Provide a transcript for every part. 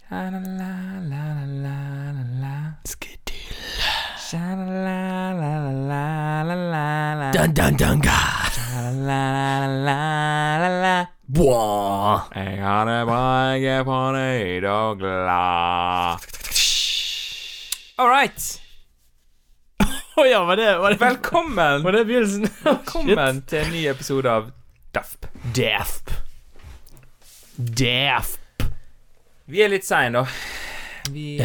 Sha-la-la-la-la-la-la. Skittyle. Sha-la-la-la-la-la-la. Dun-dun-dun-ga. Sha-la-la-la-la-la. Bwah. Jeg har det bra, jeg er fornøyd og glad. All right. Ja, var det Velkommen. Var det begynnelsen? Velkommen til en ny episode av DAFP. Dasp. Vi er litt sein da. Det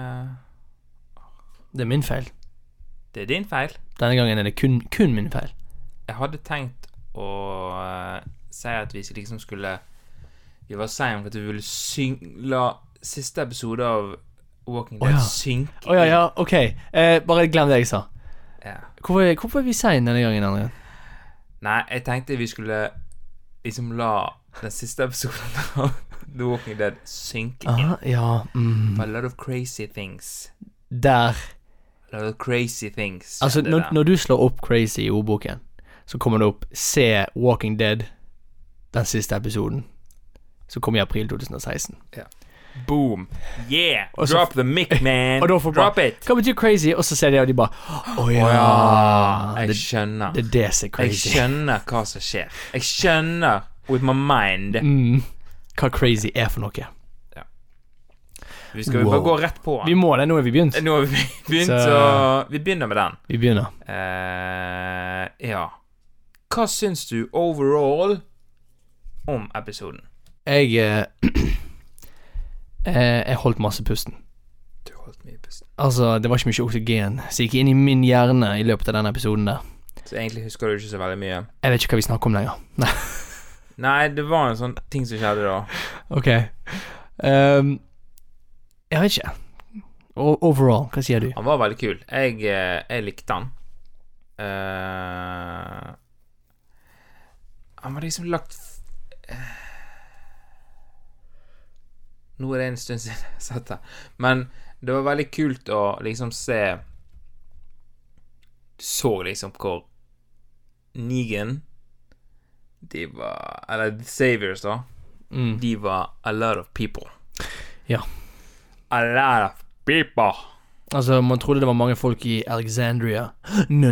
Det er min feil. er din feil. Denne gangen er det kun min feil. Jeg hadde tenkt å si at vi liksom skulle Vi var sein for at vi ville la siste episode av Walking Dead synke Ja, ok. Bare glem det jeg sa. Ja. Hvorfor er vi sein denne gangen, André? Nei, jeg tenkte vi skulle liksom la den siste episoden av The Walking Dead synke inn. Ja. A lot of crazy things. Der. A lot of crazy things. Altså, når du slår opp crazy i ordboken, så kommer det opp se Walking Dead, den siste episoden. Så kommer i april 2016. Ja. Boom. Yeah. Og så, drop the mic, man. Og da får drop bare, it. Hva betyr crazy? Og så ser de, og de bare Jeg skjønner. Det er det som er crazy. Jeg skjønner hva som skjer. Jeg skjønner with my mind. Hva crazy er for noe. Ja. Vi skal bare gå rett på. Vi må det, nå er vi begynt. Nå har vi begynt, så vi begynner med den. Vi begynner. Ja. Hva syns du overall om episoden? Jeg holdt masse pusten. Du holdt mye pusten. Altså, det var ikke mye oksygen så gikk inn i min hjerne i løpet av denne episoden der. Så egentlig husker du ikke så veldig mye? Jeg vet ikke hva vi snakker om lenger. Nei, det var en sånn ting som skjedde da. Ok. Jeg vet ikke. Overall, hva sier du? Han var veldig kul. Jeg likte han. Han var liksom lagt Nå er det en stund siden jeg satt her. Men det var veldig kult å liksom se. Du så liksom hvor Negan de var, eller The Saviors da, de var a lot of people. Ja. A lot of people. Altså, man trodde det var mange folk i Alexandria. No.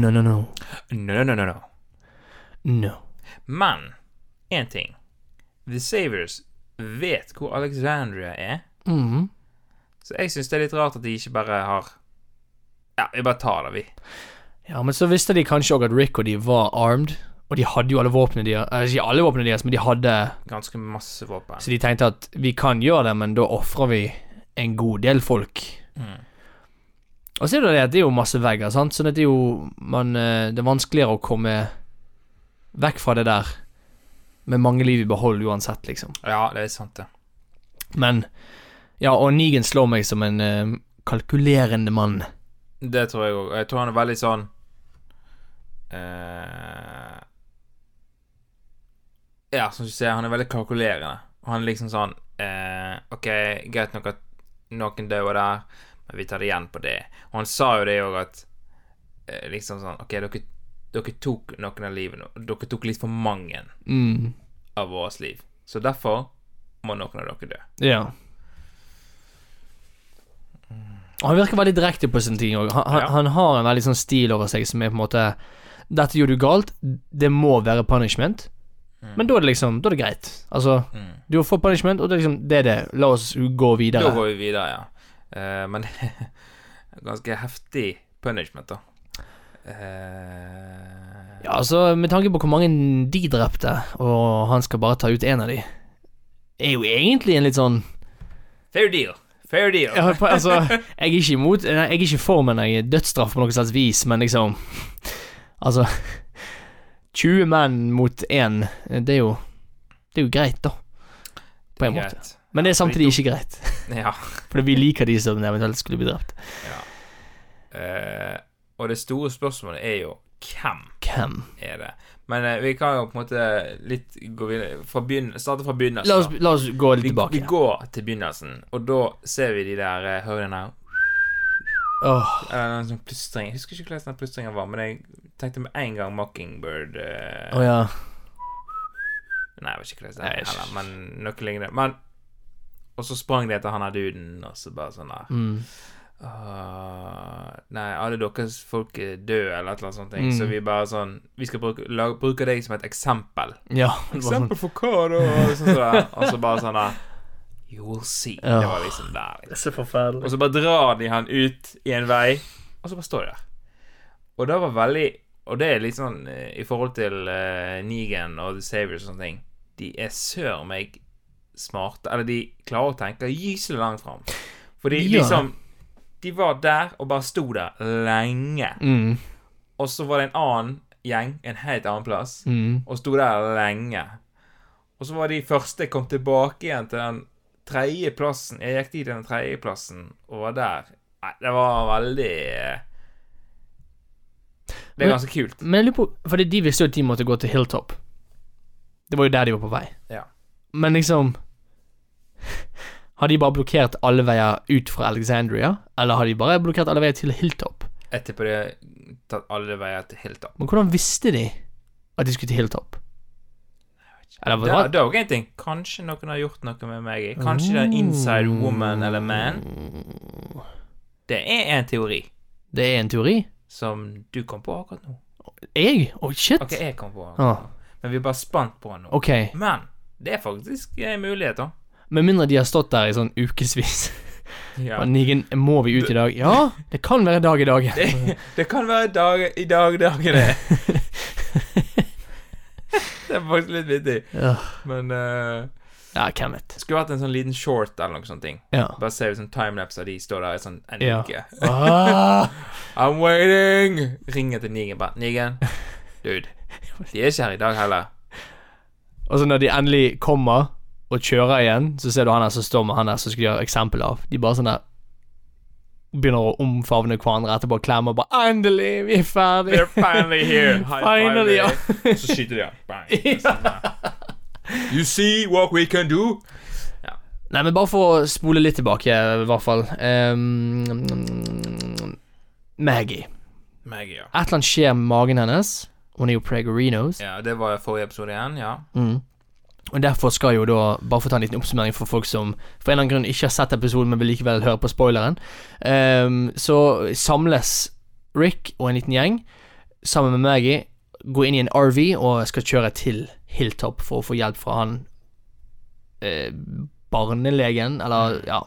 No. Men en ting. The Saviors vet hvor Alexandria er. Så jeg synes det er litt rart at de ikke bare har. Ja, vi bare tar det, vi. Ja, men så visste de kanskje også at Rick og de var armed. Og de hadde jo alle våpnene deres. Ikke alle våpnene deres, men de hadde ganske masse våpen. Så de tenkte at vi kan gjøre det, men da offrer vi en god del folk. Og så er det at det er jo masse vegger, sant? Så det er jo det er vanskeligere å komme vekk fra det der med mange liv i behold uansett, liksom. Ja, det er sant det. Men ja, og Negan slår meg som en kalkulerende mann. Det tror jeg også. Jeg tror han er veldig sånn ja, som du ser, han er veldig kalkulerende. Og han er liksom sånn ok, greit nok at noen døde der, men vi tar det igjen på det. Og han sa jo det også at liksom sånn, ok, dere tok noen av livene. Dere tok litt for mange av vårt liv. Så derfor må noen av dere dø. Ja. Og han virker veldig direkte på sin ting også. Han har en veldig sånn stil over seg som er på en måte dette gjør du galt, det må være punishment. Men da er det liksom, da er det greit. Altså, du får punishment, og det er liksom, det er det. La oss gå videre. Da går vi videre, ja. Men det er ganske heftig punishment da. Ja, altså, med tanke på hvor mange de drepte, og han skal bare ta ut en av de, er jo egentlig en litt sånn fair deal. Ja, altså, jeg er ikke imot, jeg er ikke for meg dødsstraff på noe slags vis, men liksom, altså 20 menn mot en, det er jo greit da, på en måte. Men det er samtidig ikke greit. Ja. For vi liker de som eventuelt skulle bli drept. Ja. Og det store spørsmålet er jo hvem er det? Men vi kan jo på en måte litt gå videre starte fra begynnelsen. La oss gå litt tilbake. Vi går til begynnelsen, og da ser vi de der hørene her. Eller en sånn plystring. Jeg husker ikke hvordan den plystringen var, men jeg tenkte med en gang Mockingbird. Ja. Nei, jeg vet ikke hvordan det er heller, men noe lignende. Men Og så sprang de etter han her duden, og så bare sånn der. Nei, alle deres folk er døde, eller et eller annet sånt. Så vi bare sånn, vi skal bruke deg som et eksempel. Ja. Eksempel for hva da? Og så bare sånn der, you will see. Det var liksom der. Det er så forferdelig. Og så bare drar de han ut i en vei, og så bare står de der. Og det var veldig, og det er litt sånn, i forhold til Negan og The Saviors og sånne ting, de er sør meg smarte, eller de klarer å tenke gyselig langt frem. Fordi liksom, de var der og bare sto der lenge. Og så var det en annen gjeng, en helt annen plass, og sto der lenge. Og så var de første kom tilbake igjen til den tredje plassen. Jeg gikk dit til den tredje plassen og var der. Nei, det var veldig det er ganske kult. Men jeg lurer på, fordi de visste jo at de måtte gå til Hilltop. Det var jo der de var på vei. Ja. Men liksom, har de bare blokkert alle veier ut fra Alexandria, eller har de bare blokkert alle veier til Hilltop? Jeg tipper de har tatt alle veier til Hilltop. Men hvordan visste de at de skulle til Hilltop? Det er jo en ting. Kanskje noen har gjort noe med meg. Kanskje det er inside woman eller man. Det er en teori. Det er en teori? Som du kom på akkurat nå. Jeg? Shit. Ok, jeg kom på akkurat nå. Men vi er bare spant på den nå. Ok. Men det er faktisk en mulighet da. Med mindre de har stått der i sånn ukesvis. Ja. Nigen, må vi ut i dag? Ja, det kan være dag i dag. Det kan være dag i dag det. Det er faktisk litt vittig. Ja. Men ja, hvem vet. det skulle vært en sånn liten short eller noe sånt ting. Ja. Bare se ut sånn timelapse av de står der i sånn en uke. I'm waiting. Ringer til Nigen bare, Nigen, dude, de er ikke her i dag heller. Og så når de endelig kommer og kjører igjen, så ser du han der som står med han der som skal gjøre eksempel av. De bare sånn der begynner å omfavne hverandre etterpå og klemme og bare, endelig, vi er ferdig. They're finally here. Finally, ja. Så skyter de han. Bang. You see what we can do? Ja. Nei, men bare for å spole litt tilbake, i hvert fall. Maggie. Ja. Et eller annet skjer med magen hennes. Hun er jo pregorinos. Ja, det var forrige episode igjen, ja. Og derfor skal jo da, bare for å ta en liten oppsummering for folk som for en eller annen grunn ikke har sett episoden, men vil likevel høre på spoileren, så samles Rick og en liten gjeng sammen med Maggie, går inn i en RV og skal kjøre til Hilltop for å få hjelp fra han barnelegen, eller ja.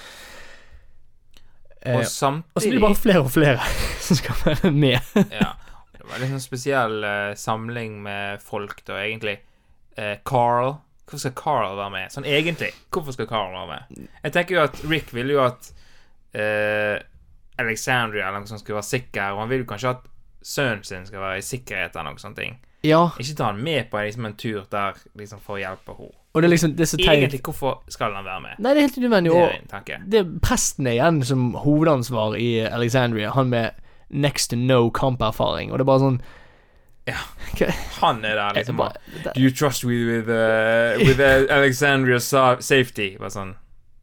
Og samtidig og så blir det bare flere og flere som skal være med. Ja, det var litt sånn spesiell samling med folk da, egentlig. Carl, hvorfor skal Carl være med? Sånn egentlig, hvorfor skal Carl være med? Jeg tenker jo at Rick ville jo at Alexandria eller noe sånt skulle være sikker, og han vil jo kanskje at sønnen sin skal være i sikkerhet eller noe sånt ting. Ja. Ikke ta han med på liksom en tur der liksom for å hjelpe henne. Og det er liksom, det er så teit. Egentlig, hvorfor skal han være med? Nei, det er helt unødvendig. Det er en tanke. Det er presten igjen som hovedansvar i Alexandria, han med next to no kamperfaring, og det er bare sånn ja, han er der liksom bare, do you trust with Alexandria's safety? Bare sånn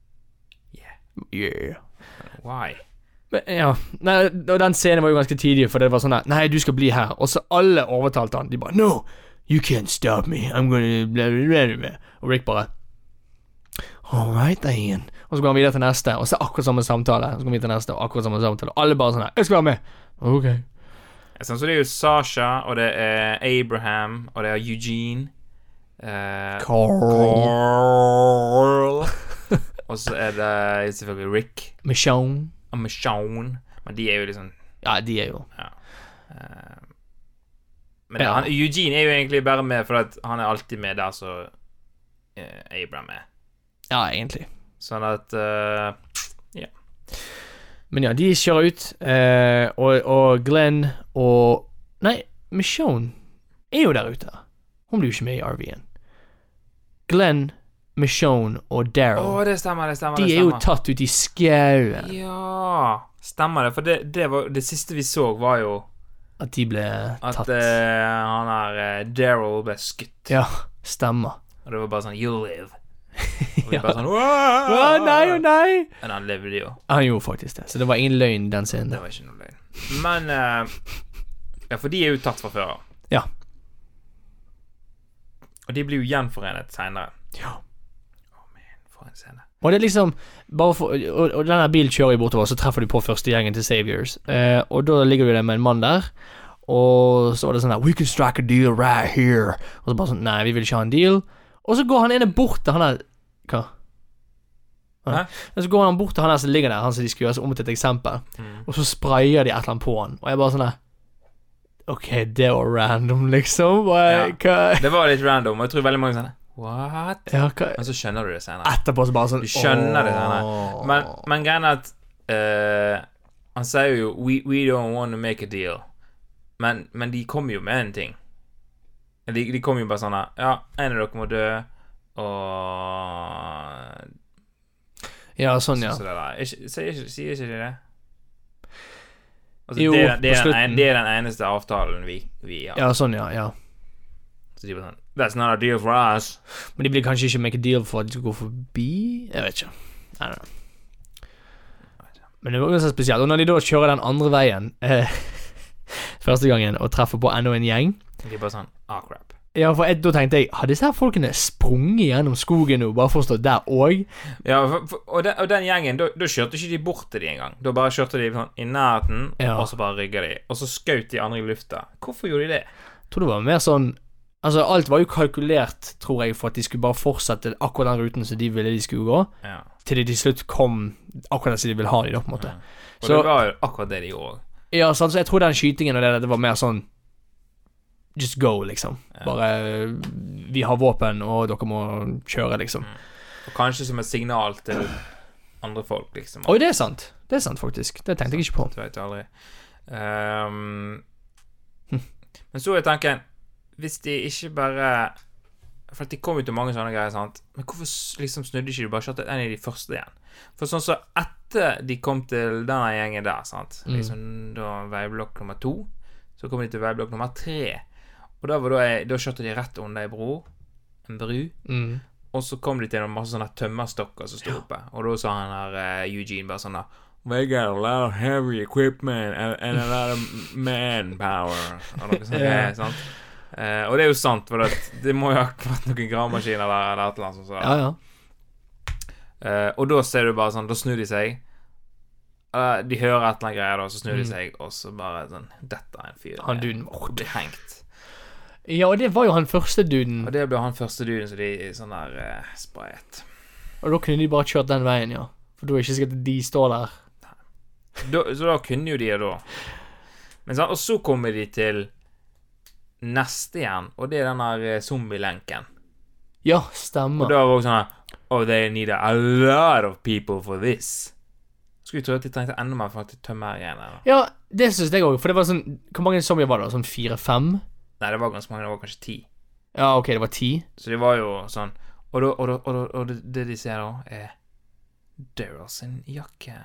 yeah. Why? Men, ja, nei, og den scenen var jo ganske tidlig, for det var sånn der, nei, du skal bli her, og så alle overtalte han, de bare, no, you can't stop me, I'm gonna blah, blah, blah. Og Rick bare alright then, og så går han videre til neste, og så akkurat samme samtale, og så går han videre til neste, og akkurat samme samtale, og alle bare sånn her, jeg skal være med, ok. Sånn, så det er jo Sasha, og det er Abraham, og det er Eugene, Carl. Og så er det selvfølgelig Rick Michonne. og Michonne, men de er jo liksom ja, de er jo ja. Men det, Eugene er jo egentlig bare med for at han er alltid med der så Abraham er. Ja, egentlig. Sånn at ja. Men ja, de kjører ut, og Glenn og nei, Michonne er jo der ute. Hun blir jo ikke med i RV-en. Glenn, Michonne og Daryl det stemmer. de er jo tatt ut i skauen. Ja, stemmer det. For det var det siste vi så var jo at de ble tatt. At han her Daryl ble skutt. Ja, stemmer. Og det var bare sånn, you live. Og vi Ja. bare sånn, nei. Men han levde jo. Han gjorde faktisk det, så det var ingen løgn den scenen. Det var ikke noe løgn. Men ja, for de er jo tatt fra før. Ja. Og de blir jo gjenforenet senere. Ja. For en scene. Og det liksom bare for, og denne bilen kjører jo bortover, så treffer du på første gjengen til Saviors. Og da ligger du der med en mann der, og så var det sånn der, we can strike a deal right here. Og så bare sånn, nei, vi vil ikke ha en deal. Og så går han ene bort til han der, hva? Og så går han bort til han der som ligger der, han som de skulle gjøre seg om til et eksempel. Og så sprayer de et eller annet på han. Og jeg bare sånn der, ok, det var random liksom. Det var litt random, og jeg tror veldig mange sånn, what? Ja, men så skjønner du det senere. Etterpå så bare sånn, du skjønner det senere. Men greien er at han sier jo we don't want to make a deal. Men de kommer jo med en ting. De kommer jo bare sånn ja, en av dere må dø, og ja, sånn, ja. Sier ikke de det? Altså, jo, det er den eneste avtalen vi har. Ja, sånn, ja. Så de bare sånn, that's not a deal for us. Men de vil kanskje ikke make a deal for at de skal gå forbi? Jeg vet ikke. I don't know. Men det var ganske spesielt. Og når de da kjører den andre veien første gangen og treffer på enda en gjeng, de er bare sånn, crap. Ja, for da tenkte jeg, har disse her folkene sprunget gjennom skogen nå, bare for å stå der også? Ja, og den gjengen, da kjørte ikke de bort til de en gang. Da bare kjørte de sånn i nærheten, og så bare rygget de. Og så skjøt de andre i lufta. Hvorfor gjorde de det? Jeg tror det var mer sånn, altså alt var jo kalkulert, tror jeg, for at de skulle bare fortsette akkurat den ruten som de ville de skulle gå, til de til slutt kom akkurat det som de ville ha de da, på en måte. Og det var jo akkurat det de gjorde. Ja, så jeg tror den skytingen og det var mer sånn just go, liksom. Bare vi har våpen, og dere må kjøre, liksom. Og kanskje som et signal til andre folk, liksom. Oi, det er sant. Det er sant, faktisk. Det tenkte jeg ikke på. Det vet jeg aldri. Men så er tanken, hvis de ikke bare, for at de kom jo til mange sånne greier, sant? Men hvorfor liksom snudde ikke de bare kjørte en av de første igjen? For sånn så etter de kom til denne gjengen der, sant? Liksom da veiblokk nummer 2, så kom de til veiblokk nummer 3. Og da kjørte de rett under en bru, og så kom de til en masse sånne tømmerstokker som stod oppe, og da sa han her Eugene bare sånn they got a lot of heavy equipment and a lot of manpower og noe sånt, sant? Og det er jo sant, for det må jo ha vært noen gravemaskiner eller et eller annet sånt. Og da ser du bare sånn, da snur de seg, de hører et eller annet greier da, så snur de seg, og så bare sånn, dette er en fyr, han duden blir hengt. Ja, og det var jo han første duden. Og det ble han første duden, så de sånn der sprayet. Og da kunne de bare kjørt den veien, ja. For da er det ikke sikkert at de står der. Så da kunne jo de da. Men sånn, og så kommer de til neste igjen, og det er den der zombie-lenken. Ja, stemmer. Og da var det også sånn, oh, they need a lot of people for this. Skulle vi tro at de trengte enda mer for at de tømmer igjen, eller? Ja, det synes jeg også, for det var sånn, hvor mange zombier var det? Sånn 4-5? Nei, det var ganske mange, det var kanskje 10. Ja, ok, det var 10. Så det var jo sånn, og det de ser da, er Daryl sin jakke.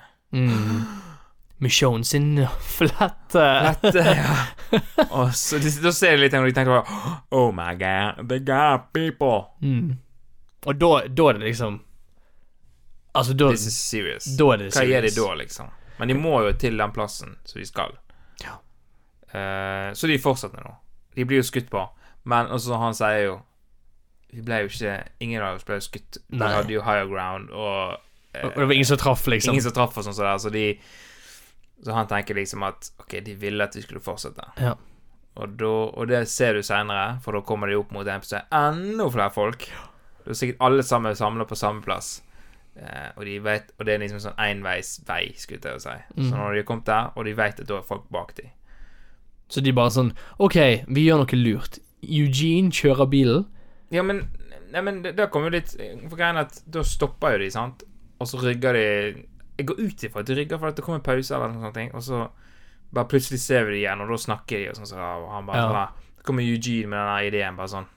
Michonne sin flette, ja. Og så da ser de litt, og de tenker bare, oh my god, they got people. Og da er det liksom, altså da, this is serious. Da er det serious. Hva gjør de da, liksom? Men de må jo til den plassen så de skal. Ja. Så de fortsetter nå. De blir jo skutt på, men også han sier jo, vi ble jo ikke, ingen av oss ble skutt. De hadde jo higher ground, og det var ingen som traff, liksom. Ingen som traff og sånn der, så han tenker liksom at, ok, de ville at vi skulle fortsette. Ja. Og det ser du senere, for da kommer de opp mot en plass, enda flere folk. Det er sikkert alle sammen samlet på samme plass. Og de vet, og det er liksom sånn enveis vei, skulle jeg si. Så når de har kommet der, og de vet at da er folk bak dem. Så de bare sånn, ok, vi gjør noe lurt. Eugene kjører bilen. Ja, men det kommer jo litt, for greien at da stopper jo de, sant? Og så rygger de, jeg går ut ifra at de rygger for at det kommer pause eller noe sånt, og så bare plutselig ser vi de igjen, og da snakker de, og sånn, og han bare sånn, da kommer Eugene med denne ideen, bare sånn,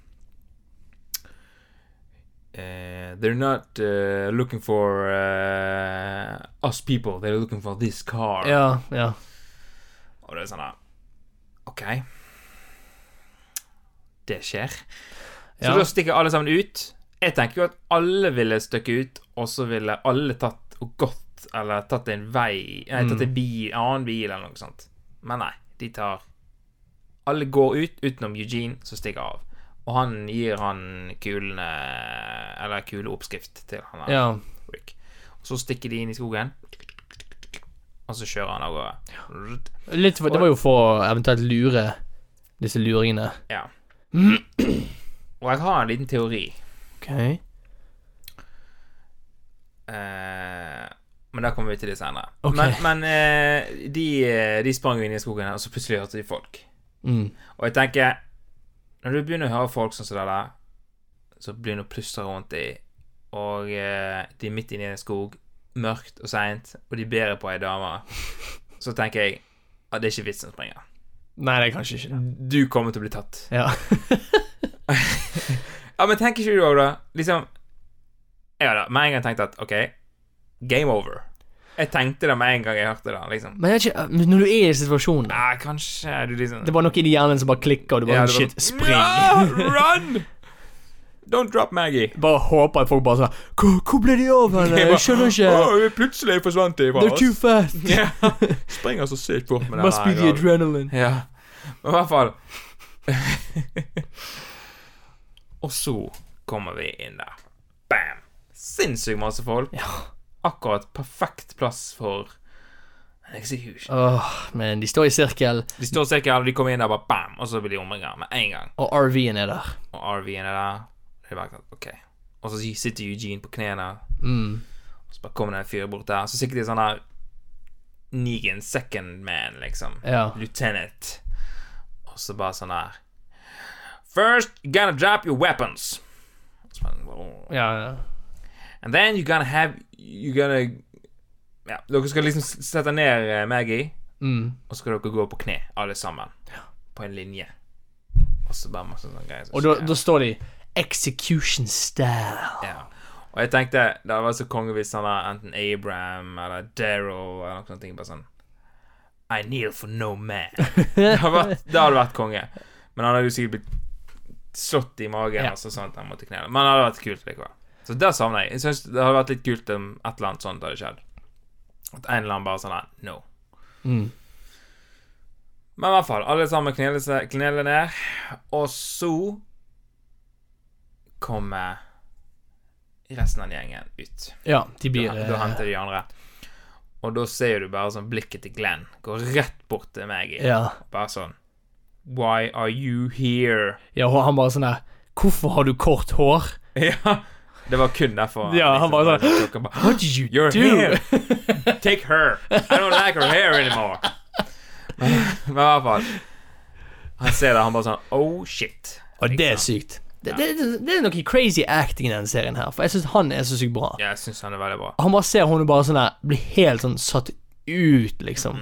they're not looking for us people, they're looking for this car. Ja. Og det er sånn da, ok, det skjer. Så da stikker alle sammen ut. Jeg tenker jo at alle ville stykke ut, og så ville alle tatt og gått, eller tatt en vei, tatt en annen bil eller noe sånt. Men nei, de tar, alle går ut utenom Eugene, så stikker av. Og han gir han kulene, eller kuleoppskrift til han her, Ja. Rick. Og så stikker de inn i skogen, og så kjører han av gårde. Litt for, det var jo for å eventuelt lure disse luringene. Ja. Og jeg har en liten teori. Ok. Men da kommer vi til det senere. Ok. Men de sprang jo inn i skogen, og så plutselig hørte de folk. Og jeg tenker, når du begynner å høre folk sånn som det der, så begynner du å plystre rundt de, og de er midt inne i en skog, mørkt og sent, og de ber på ei dame, så tenker jeg at det er ikke vitsen å springe. Nei, det er kanskje ikke. Du kommer til å bli tatt. Ja. Ja, men tenker ikke du også da? Liksom, jeg hadde med en gang tenkt at, ok, game over. Jeg tenkte det med en gang jeg hørte det, liksom. Men jeg vet ikke, når du er i situasjonen, Ja, kanskje du liksom... det var noe i de hjernen som bare klikker, og du bare Ja, sånn, det shit, var- spring. Ja, run! Don't drop Maggie. Bare håper at folk bare sånn, hvor ble de av henne? Jeg skjønner ikke. Plutselig forsvant de fra They're too fast. Ja, springer så sykt fort med den Must be the adrenaline. Ja, men i hvert fall. Og så kommer vi inn der. Bam! Sinnssykt masse folk. Ja. Akkurat perfekt plass for en execution. Men de står i sirkel, De står sikkert, de kommer inn der bare bam, og så blir de omringet med en gang. og RV-en er der. Og RV-en er der. Det er bare sånn, ok. Og så sitter Eugene på knærne. Og så bare kommer det en fyr bort der. Så sikkert de sånn her Negan, second man, liksom. Ja. Lieutenant. Og så bare sånn her First, you're gonna drop your weapons. Så bare, Ja. And then you're gonna Ja, dere skal liksom sette ned Maggie, og så skal dere gå på kne, alle sammen. På en linje. Og så bare masse sånne greier. Og da står de execution style. Ja. Og jeg tenkte det hadde vært så konge hvis han var enten Abraham eller Daryl eller noe sånt ting. Bare sånn I kneel for no man. Det hadde vært konge. Men han hadde jo sikkert blitt slått i magen, altså sånn at han måtte knele. Men det hadde vært kult likevel. Så der savner jeg. Jeg synes det hadde vært litt kult om et eller annet sånt hadde skjedd. At en eller annen bare sånn her no. Men i hvert fall, alle sammen kneler ned. Og så kommer resten av gjengen ut. Ja, de blir Da henter de andre. Og da ser du bare sånn blikket til Glenn går rett bort til Maggie. Ja. Bare sånn Why are you here? Ja, og han bare sånn der, hvorfor har du kort hår? Ja, det var kun derfor. Ja, han bare sånn What did you Your do? hair. Take her. I don't like her hair anymore. Men i hvert fall han ser det, han bare sånn oh shit. Og det er sykt. Det er noe crazy acting i denne serien her, for jeg synes han er så sykt bra. Ja, jeg synes han er veldig bra. Han bare ser hun bare sånn der, blir helt sånn satt ut, liksom.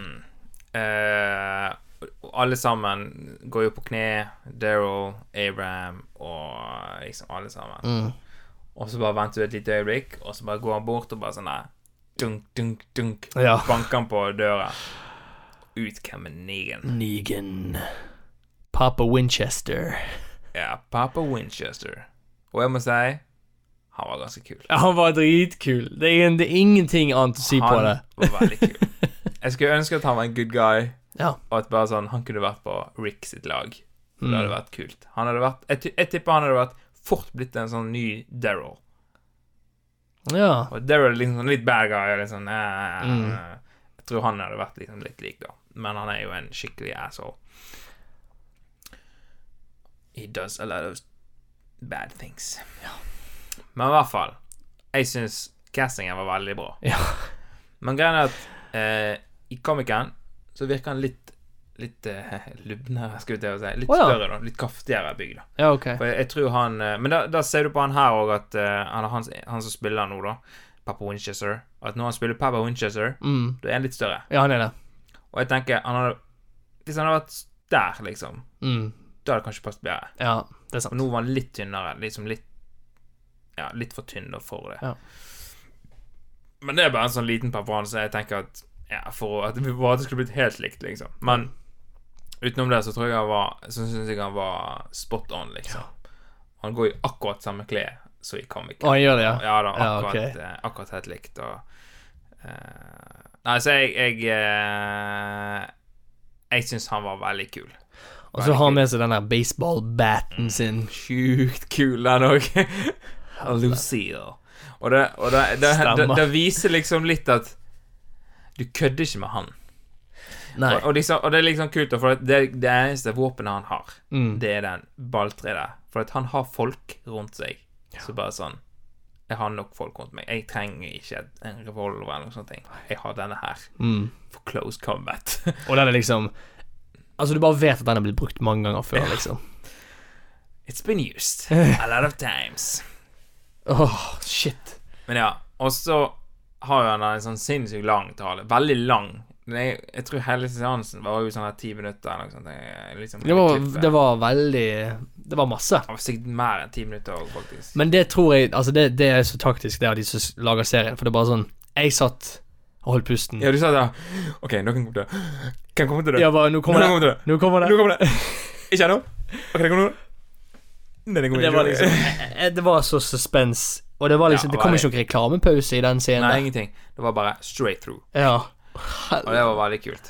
Alle sammen går jo på kne. Daryl, Abraham og liksom alle sammen. Og så bare venter du et lite øyeblikk, og så bare går han bort og bare sånn der dunk, dunk, dunk. Ja. Banker han på døra. Ut kommer Negan. Negan. Papa Winchester. Ja, Papa Winchester. Og jeg må si han var ganske kul. Ja, han var dritkul. Det er ingenting annet å si på det. Han var veldig kul. Jeg skulle ønske at han var en good guy, Ja. og at bare sånn han kunne vært på Rick sitt lag. For det hadde vært kult. Han hadde vært jeg tipper han hadde vært fort blitt en sånn ny Daryl. Ja. Og Daryl er liksom litt bad guy og litt sånn Jeg tror han hadde vært liksom litt lik da. Men han er jo en skikkelig asshole. He does a lot of bad things. Ja. Men i hvert fall jeg synes castingen var veldig bra. Ja. Men greien er at i komikeren så virker han litt lubnere, skulle jeg til å si. Litt større da, litt kraftigere bygd da. Ja, ok. For jeg tror han men da ser du på han her også at han som spiller nå da, Papa Winchester, at når han spiller Papa Winchester, da er han litt større. Ja, han er det. Og jeg tenker, hvis han hadde vært der liksom, da hadde det kanskje passet bedre. Ja, det er sant. Og nå var han litt tynnere, liksom litt for tynn da for det. Ja. Men det er bare en sånn liten preferanse. Jeg tenker at for at det skulle blitt helt likt liksom. Men utenom det så tror jeg synes jeg han var spot on liksom. Han går i akkurat samme klær så i Comic. Han gjør det, ja? Ja da, okay. akkurat helt likt og nei, så jeg synes han var veldig kul. Og så har han med seg den der baseball-batten sin. Sjukt kul den også. Lucille. Og det viser liksom litt at du kødder ikke med han. Nei. Og det er liksom kult, for det eneste våpenet han har, det er den balltreet der. For at han har folk rundt seg. Så bare sånn, jeg har nok folk rundt meg. Jeg trenger ikke en revolver eller noe sånt. Jeg har denne her for close combat. Og den er liksom, altså du bare vet at den har blitt brukt mange ganger før, liksom. It's been used a lot of times. Shit. Men ja, og så har han en sånn sinnssykt lang tale. Veldig lang. Jeg tror hele seansen var jo sånn 10 minutter eller noe sånt. Liksom, det var veldig, det var masse. Det var sikkert mer enn 10 minutter også, faktisk. Men det tror jeg, altså det er så taktisk det av de som lager serien. For det er bare sånn, jeg satt og holdt pusten. Ja, du sa da, ok, nå kan komme til det. Kan komme til det. Ja, bare, nå kommer det. Ikke ennå. Ok, det kommer nå. Det var liksom, det var så suspense. Og det var liksom, det kom ikke noen reklamepause i den scenen. Nei, ingenting. Det var bare straight through. Ja. Og det var veldig kult.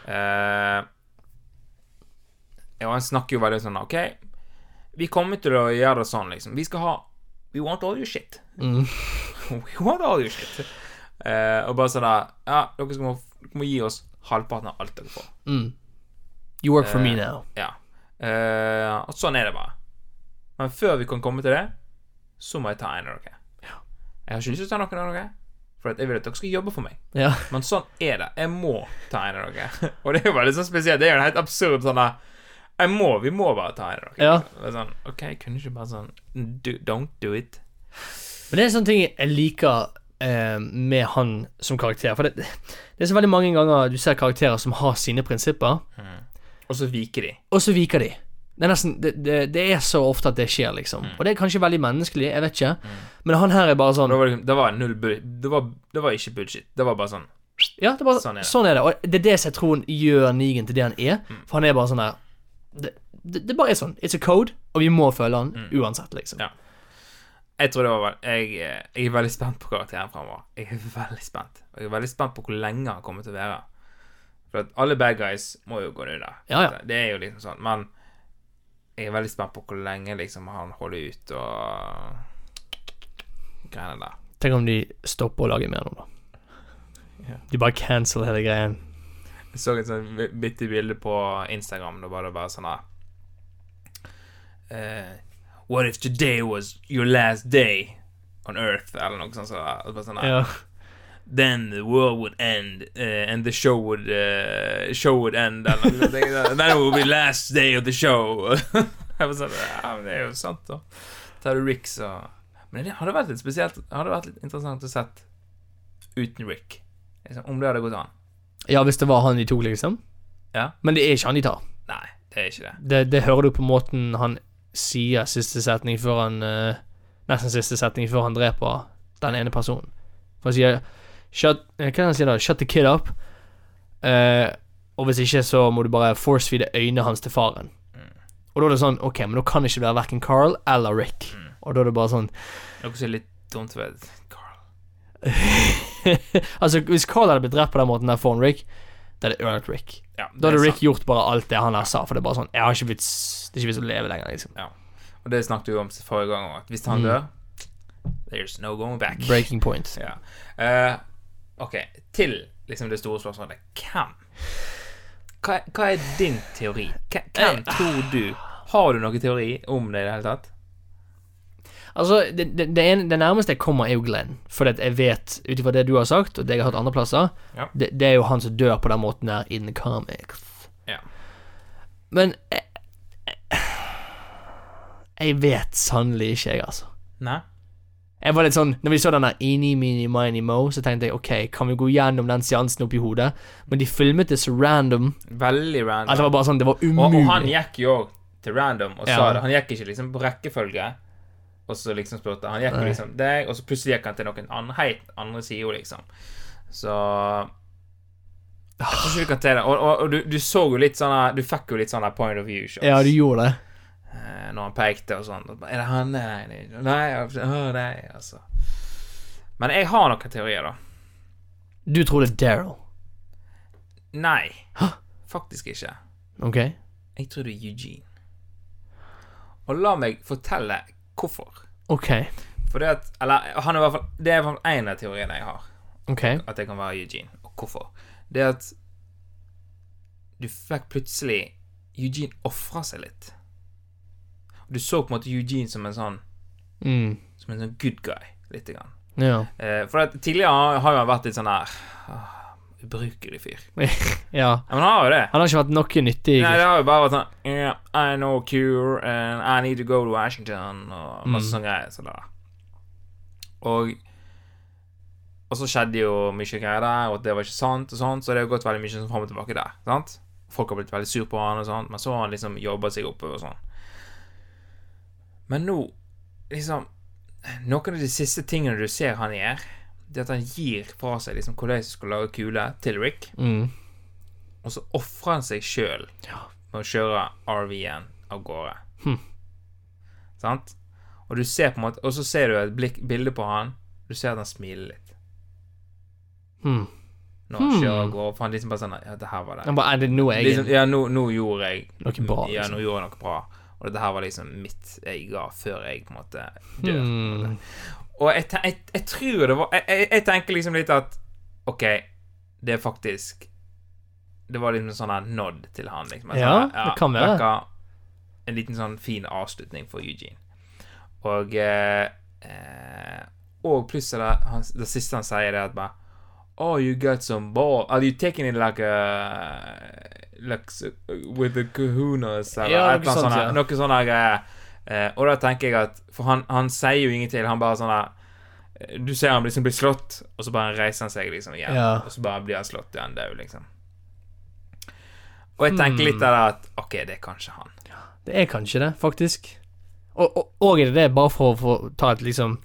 Ja, han snakker jo veldig sånn, ok, vi kommer til å gjøre det sånn, liksom. Vi skal ha, we want all your shit. We want all your shit. Og bare sånn da, ja, dere må gi oss halvparten av alt dere får. You work for me now. Ja. Og sånn er det bare. Men før vi kan komme til det, så må jeg ta en av dere. Jeg har ikke lyst til å ta noen av dere, for jeg vil at dere skal jobbe for meg. Ja. Men sånn er det. Jeg må ta en av dere. Og det er jo bare litt sånn spesielt. Det er jo helt absurd sånn da, vi må bare ta en av dere. Ja. Det er sånn, ok, jeg kunne ikke bare sånn, don't do it. Men det er sånne ting jeg liker med han som karakter. For det er så veldig mange ganger du ser karakterer som har sine prinsipper. Og så viker de. Det er nesten, det er så ofte at det skjer, liksom. Og det er kanskje veldig menneskelig, jeg vet ikke. Men han her er bare sånn, det var null det var ikke bullshit. Det var bare sånn. Ja, det var, sånn er det. Og det er det som jeg tror gjør Negan til det han er. For han er bare sånn der, det bare er sånn, it's a code, og vi må følge han uansett, liksom. Ja. Jeg tror det var jeg er veldig spent på karakteren fremover. Jeg er veldig spent. Og jeg er veldig spent på hvor lenge han kommer til å være. For at alle bad guys må jo gå ned der. Ja. Det er jo liksom sånn, men jeg er veldig spent på hvor lenge liksom han holder ut og greiene der. Tenk om de stopper å lage mer nå da. De bare cancel hele greien. Jeg så et sånn bitte bilde på Instagram. Da var det bare sånn what if today was your last day on earth? Eller noe sånt. Ja. Then the world would end and the show would end, and then it would be last day of the show. Jeg var sånn, ja, men det er jo sant da. Tar du Rick, så men det hadde vært litt spesielt. Det hadde vært litt interessant å sett uten Rick, liksom, om det hadde gått an. Ja, hvis det var han de tok, liksom. Ja. Men det er ikke han de tar. Nei, det er ikke det. Det hører du på måten han sier siste setning før han nesten siste setning før han dreper den ene personen. For han sier hva kan han si da? Shut the kid up. Og hvis ikke så må du bare force-feede øynene hans til faren. Og da er det sånn, ok, men da kan det ikke være hverken Carl eller Rick. Og da er det bare sånn noe som er litt dumt ved Carl. Altså, hvis Carl hadde blitt drept på den måten der foran Rick, da hadde det ødelagt Rick. Ja, da hadde Rick gjort bare alt det han der sa. For det er bare sånn, det er ikke vits å leve lenger, liksom. Ja. Og det snakket vi om forrige gang, at hvis han dør, there's no going back. Breaking point. Ja. Ok, til liksom det store spørsmålet. Hva er din teori? Hvem tror du? Har du noen teori om det i det hele tatt? Altså, det nærmeste jeg kommer er jo Glenn. For jeg vet, utifra det du har sagt, og det jeg har hørt andre plasser, det er jo han som dør på den måten der in the comics. Ja. Men jeg vet sannelig ikke, jeg, altså. Nei? Jeg var litt sånn, når vi så den der Eeny, Meeny, Miny, Mo, så tenkte jeg, ok, kan vi gå gjennom den seansen opp i hodet? Men de filmet det så random. Veldig random. At det var bare sånn, det var umulig. Og han gikk jo til random, og sa det. Han gikk ikke liksom på rekkefølge, og så liksom spurte. Han gikk liksom deg, og så plutselig gikk han til noen andre sider, liksom. Så jeg tror ikke du kan til det. Og du så jo litt sånn, du fikk jo litt sånn point of view shots. Ja, du gjorde det. Når han pekte og sånn. Er det han? Nei, altså. Men jeg har noen teorier, da. Du tror det er Daryl? Nei. Faktisk ikke. Ok. Jeg tror det er Eugene. Og la meg fortelle hvorfor. Ok. For det at, eller han er i hvert fall, det er i hvert fall en av teoriene jeg har. Ok. At det kan være Eugene. Og hvorfor? Det er at du fikk plutselig Eugene offre seg litt. Du så på en måte Eugene som en sånn som en sånn good guy, litt grann. Ja. For at tidligere har jo han vært litt sånn her ubrukelig fyr. Ja. Men han har jo det. Han har ikke vært noe nyttig. Nei, det har jo bare vært sånn yeah, I know a cure and I need to go to Washington og masse sånne greier så da. Og så skjedde jo mye greier der, og det var ikke sant og sånt, så det har gått veldig mye sånn frem og tilbake der, sant? Folk har blitt veldig sur på han og sånt, men så har han liksom jobbet seg oppover og sånn. Men nå, liksom, noen av de siste tingene du ser han gjør, det er at han gir fra seg liksom hvordan jeg skal lage kule til Rick, og så offrer han seg selv med å kjøre RV-en av gårde. Sant? Og du ser på en måte, og så ser du et bilde på han, du ser at han smiler litt. Når han kjører av gårde, for han liksom bare sånn, ja, det her var det. Han bare, det nå jeg liksom, ja, nå gjorde jeg noe bra. Ja, nå gjorde jeg noe bra. Og det her var liksom mitt jeg ga før jeg på en måte dør. På en måte. Og jeg tror det var jeg tenker liksom litt at ok, det er faktisk det var liksom en sånn her nod til han liksom. Ja, det kan være en liten sånn fin avslutning for Eugene. Og plutselig det siste han sier det at bare oh, you got some ball. Are you taking it like with the kahunas eller noe sånn greier. Og da tenker jeg at for han sier jo ingenting, han bare sånn der du ser han liksom blir slått, og så bare reiser han seg liksom igjen, og så bare blir han slått igjen død liksom. Og jeg tenker litt der at ok, det er kanskje han. Det er kanskje det, faktisk. Og er det bare for å ta et liksom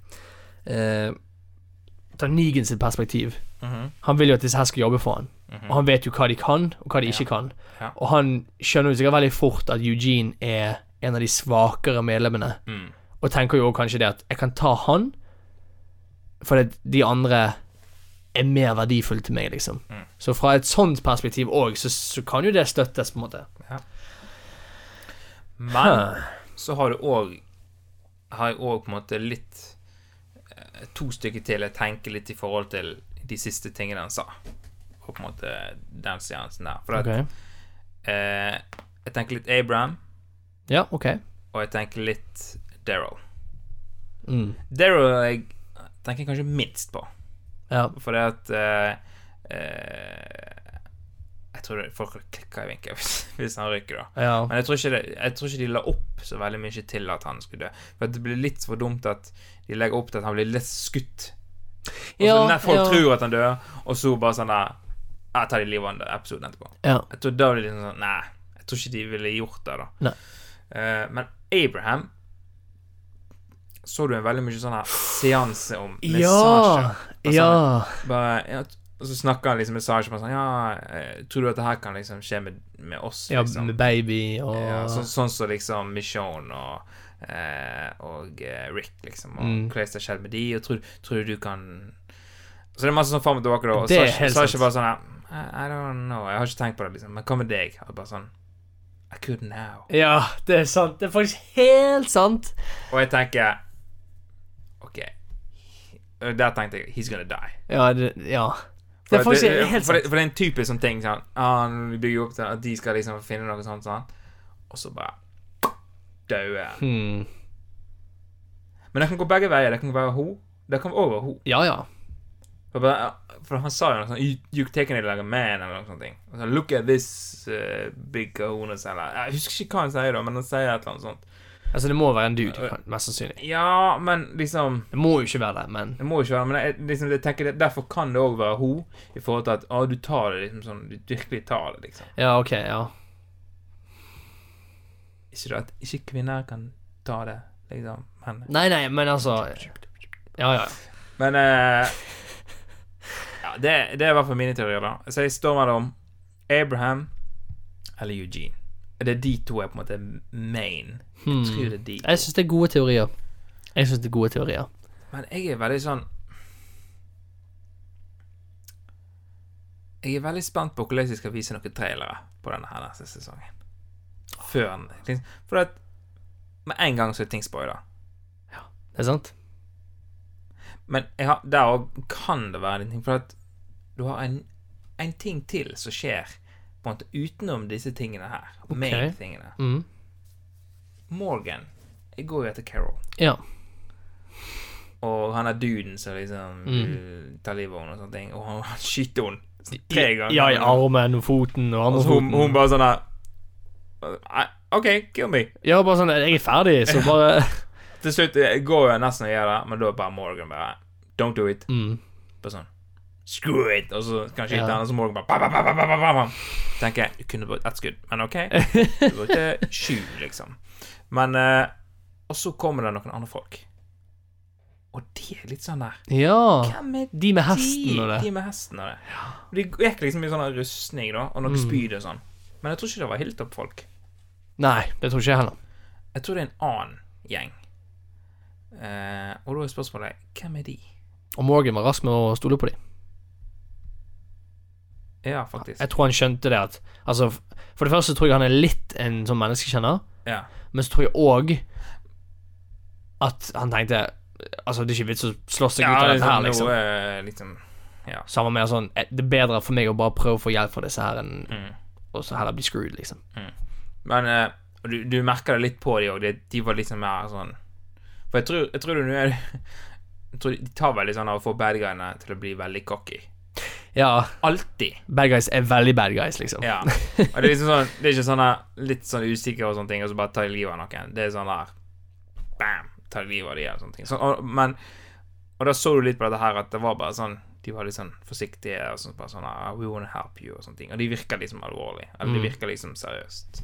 ta Negan sitt perspektiv. Han vil jo at disse her skal jobbe for han, og han vet jo hva de kan og hva de ikke kan, og han skjønner jo sikkert veldig fort at Eugene er en av de svakere medlemmene, og tenker jo kanskje det at jeg kan ta han for de andre er mer verdifulle til meg liksom. Så fra et sånt perspektiv også, så kan jo det støttes på en måte. Men så har jeg også på en måte litt to stykker til jeg tenker litt i forhold til de siste tingene han sa, og på en måte den seansen der, for at jeg tenker litt Abraham, og jeg tenker litt Daryl. Daryl jeg tenker kanskje minst på, for det at jeg tror folk klikker i vinkel hvis han ryker da. Men jeg tror ikke de la opp så veldig mye til at han skulle dø, for det blir litt for dumt at de legger opp til at han blir litt skutt, og så når folk tror at han dør, og så bare sånn der jeg tar de livet av episoden etterpå. Jeg tror da blir det sånn, nei, jeg tror ikke de ville gjort det da. Men Abraham så du en veldig mye sånn her seanse om messasje. Bare, og så snakker han liksom med Sasha sånn, tror du at det her kan liksom skje med oss liksom? Med baby og sånn så liksom Michonne og Rick liksom, og hva det skjedde med de, og tror du kan så det er masse sånn frem og tilbake da, og Sasha bare sånn I don't know, jeg har ikke tenkt på det liksom, men hva med deg? Og bare sånn I could now. Ja, det er sant, det er faktisk helt sant. Og jeg tenker ok, der tenkte jeg he's gonna die. Det er faktisk helt sant. For det er en typisk sånn ting sånn, vi bygger opp til at de skal liksom finne noe sånt sånn, og så bare døde. Men det kan gå begge veier. Det kan være ho, det kan også være ho. For han sa jo noe sånn you taking it like a man eller noe sånt ting. Så, look at this big kahuna eller jeg husker ikke hva han sier da, men han sier et eller annet sånt. Altså det må være en dude, mest sannsynlig. Ja, men liksom det må jo ikke være det, men det må jo ikke være det, men jeg tenker derfor kan det også være ho, i forhold til at du tar det liksom sånn, du virkelig tar det liksom. Ok, Ikke det at ikke kvinner kan ta det liksom, men Nei, men altså Men det er i hvert fall mine teorier da. Så jeg står mellom Abraham eller Eugene. Det er de to er på en måte main. Jeg tror det er de to. Jeg synes det er gode teorier. Men jeg er veldig sånn jeg er veldig spent på hvordan jeg skal vise noen trailere på denne her neste sesongen. før liksom, for at med en gang så er ting spoiler. Det er sant. Men der også kan det være en ting, for at du har en ting til som skjer på en måte utenom disse tingene her. Main-tingene. Morgan, jeg går jo etter Carol. Ja. Og han er duden som liksom tar livet av henne og sånne ting, og han skyter henne 3 ganger. Ja, i armen og foten og andre foten. Hun bare sånn her, ok, kill me. Ja, bare sånn, jeg er ferdig, så bare... Til slutt går jeg nesten å gjøre det, men da er bare Morgan bare, don't do it. Bare sånn, screw it, og så kan jeg skyte han, og så Morgan bare, tenker jeg, du kunne brukt 1 skudd, men ok, du brukte 7, liksom. Men, og så kommer det noen andre folk. Og de er litt sånn der. Ja, hvem er de med hesten og det. De med hesten og det. De gikk liksom i sånn rustning da, og noe spyd og sånn. Men jeg tror ikke det var Hilltop-folk. Nei, det tror ikke jeg heller. Jeg tror det er en annen gjeng. Og da er spørsmålet, hvem er de? Og Morgan var rask med å stole på de. Ja, faktisk. Jeg tror han skjønte det at, altså, for det første tror jeg han er litt en sånn menneskekjenner, men så tror jeg også at han tenkte, altså, det er ikke vits å slåss seg ut av dette her, liksom. Liksom, Sammen med sånn, det er bedre for meg å bare prøve å få hjelp fra disse her enn og så heller bli screwed, liksom. Men du merker det litt på de også, de var liksom mer sånn, for jeg tror det nå er jeg tror de tar veldig sånn av å få bad guyene til å bli veldig cocky. Ja. Alltid. Bad guys er veldig bad guys, liksom. Ja. Og det er liksom sånn, det er ikke sånn her, litt sånn usikker og sånne ting, og så bare tar de livet av noen. Det er sånn her, bam, tar de livet av de og sånne ting. Så, og da så du litt på dette her, at det var bare sånn, de var litt sånn forsiktige, og sånn, bare sånn, we wanna help you, og sånne ting. Og de virker liksom alvorlig, eller de virker liksom seriøst.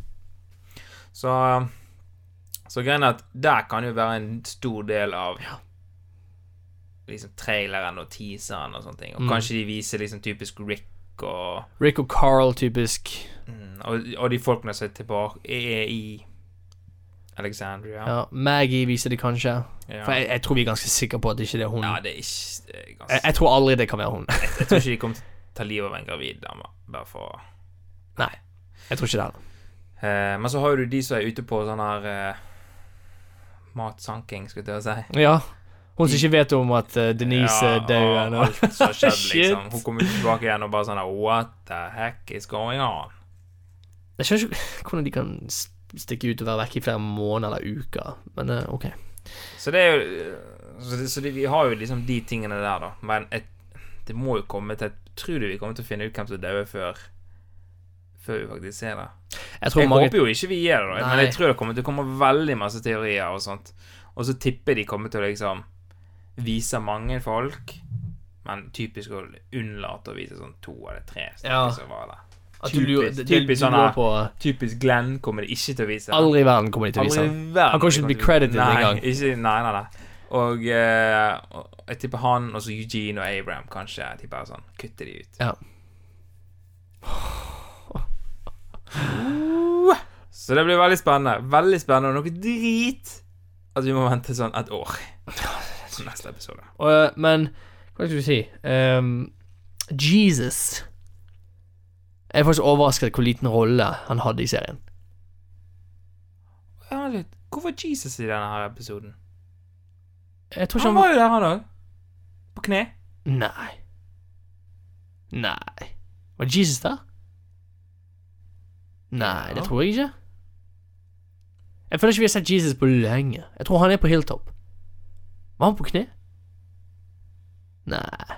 Så greien er at der kan jo være en stor del av liksom traileren og teaseren og sånne ting. Og kanskje de viser liksom typisk Rick og Carl typisk. Og de folkene som er tilbake er i Alexandria. Ja, Maggie viser de kanskje. For jeg tror vi er ganske sikre på at det ikke er hun. Ja, det er ikke ganske... jeg tror aldri det kan være hun. jeg tror ikke de kommer til å ta livet av en gravid dame, bare for... Nei, jeg tror ikke det heller. Men så har du de som er ute på sånn her matsanking, skulle jeg til å si. Ja, hun som ikke vet om at Denise dør. Ja, alt som har skjedd, liksom. Hun kommer tilbake igjen og bare sånn, what the heck is going on? Jeg skjønner ikke hvordan de kan stikke ut og være vekk i flere måneder eller uker, men ok. Så det er jo så de har jo liksom de tingene der da, men det må jo komme til, tror du vi kommer til å finne ut hvem som dør før vi faktisk ser det? Jeg håper jo ikke vi gjør det da, men jeg tror det kommer til å komme veldig masse teorier og sånt, og så tipper de kommer til å liksom vise mange folk, men typisk å unnlate å vise sånn 2 eller 3 som var det. Typisk sånn her, typisk Glenn kommer de ikke til å vise. Aldri i verden kommer de til å vise. Han kan ikke bli credited en gang. Nei. Og jeg tipper han, og så Eugene og Abraham, kanskje, jeg tipper sånn, kutter de ut. Ja. Så det blir veldig spennende, og noe drit at vi må vente sånn et år neste episode. Men hva skal du si? Jesus, jeg er faktisk overrasket hvor liten rolle han hadde i serien. Hvor var Jesus i denne her episoden? Jeg tror ikke han var jo der, han også. På kne. Nei. Var Jesus der? Nei, det tror jeg ikke. Jeg føler ikke vi har sett Jesus på lenge. Jeg tror han er på Hilltop. Var han på kne? Nei.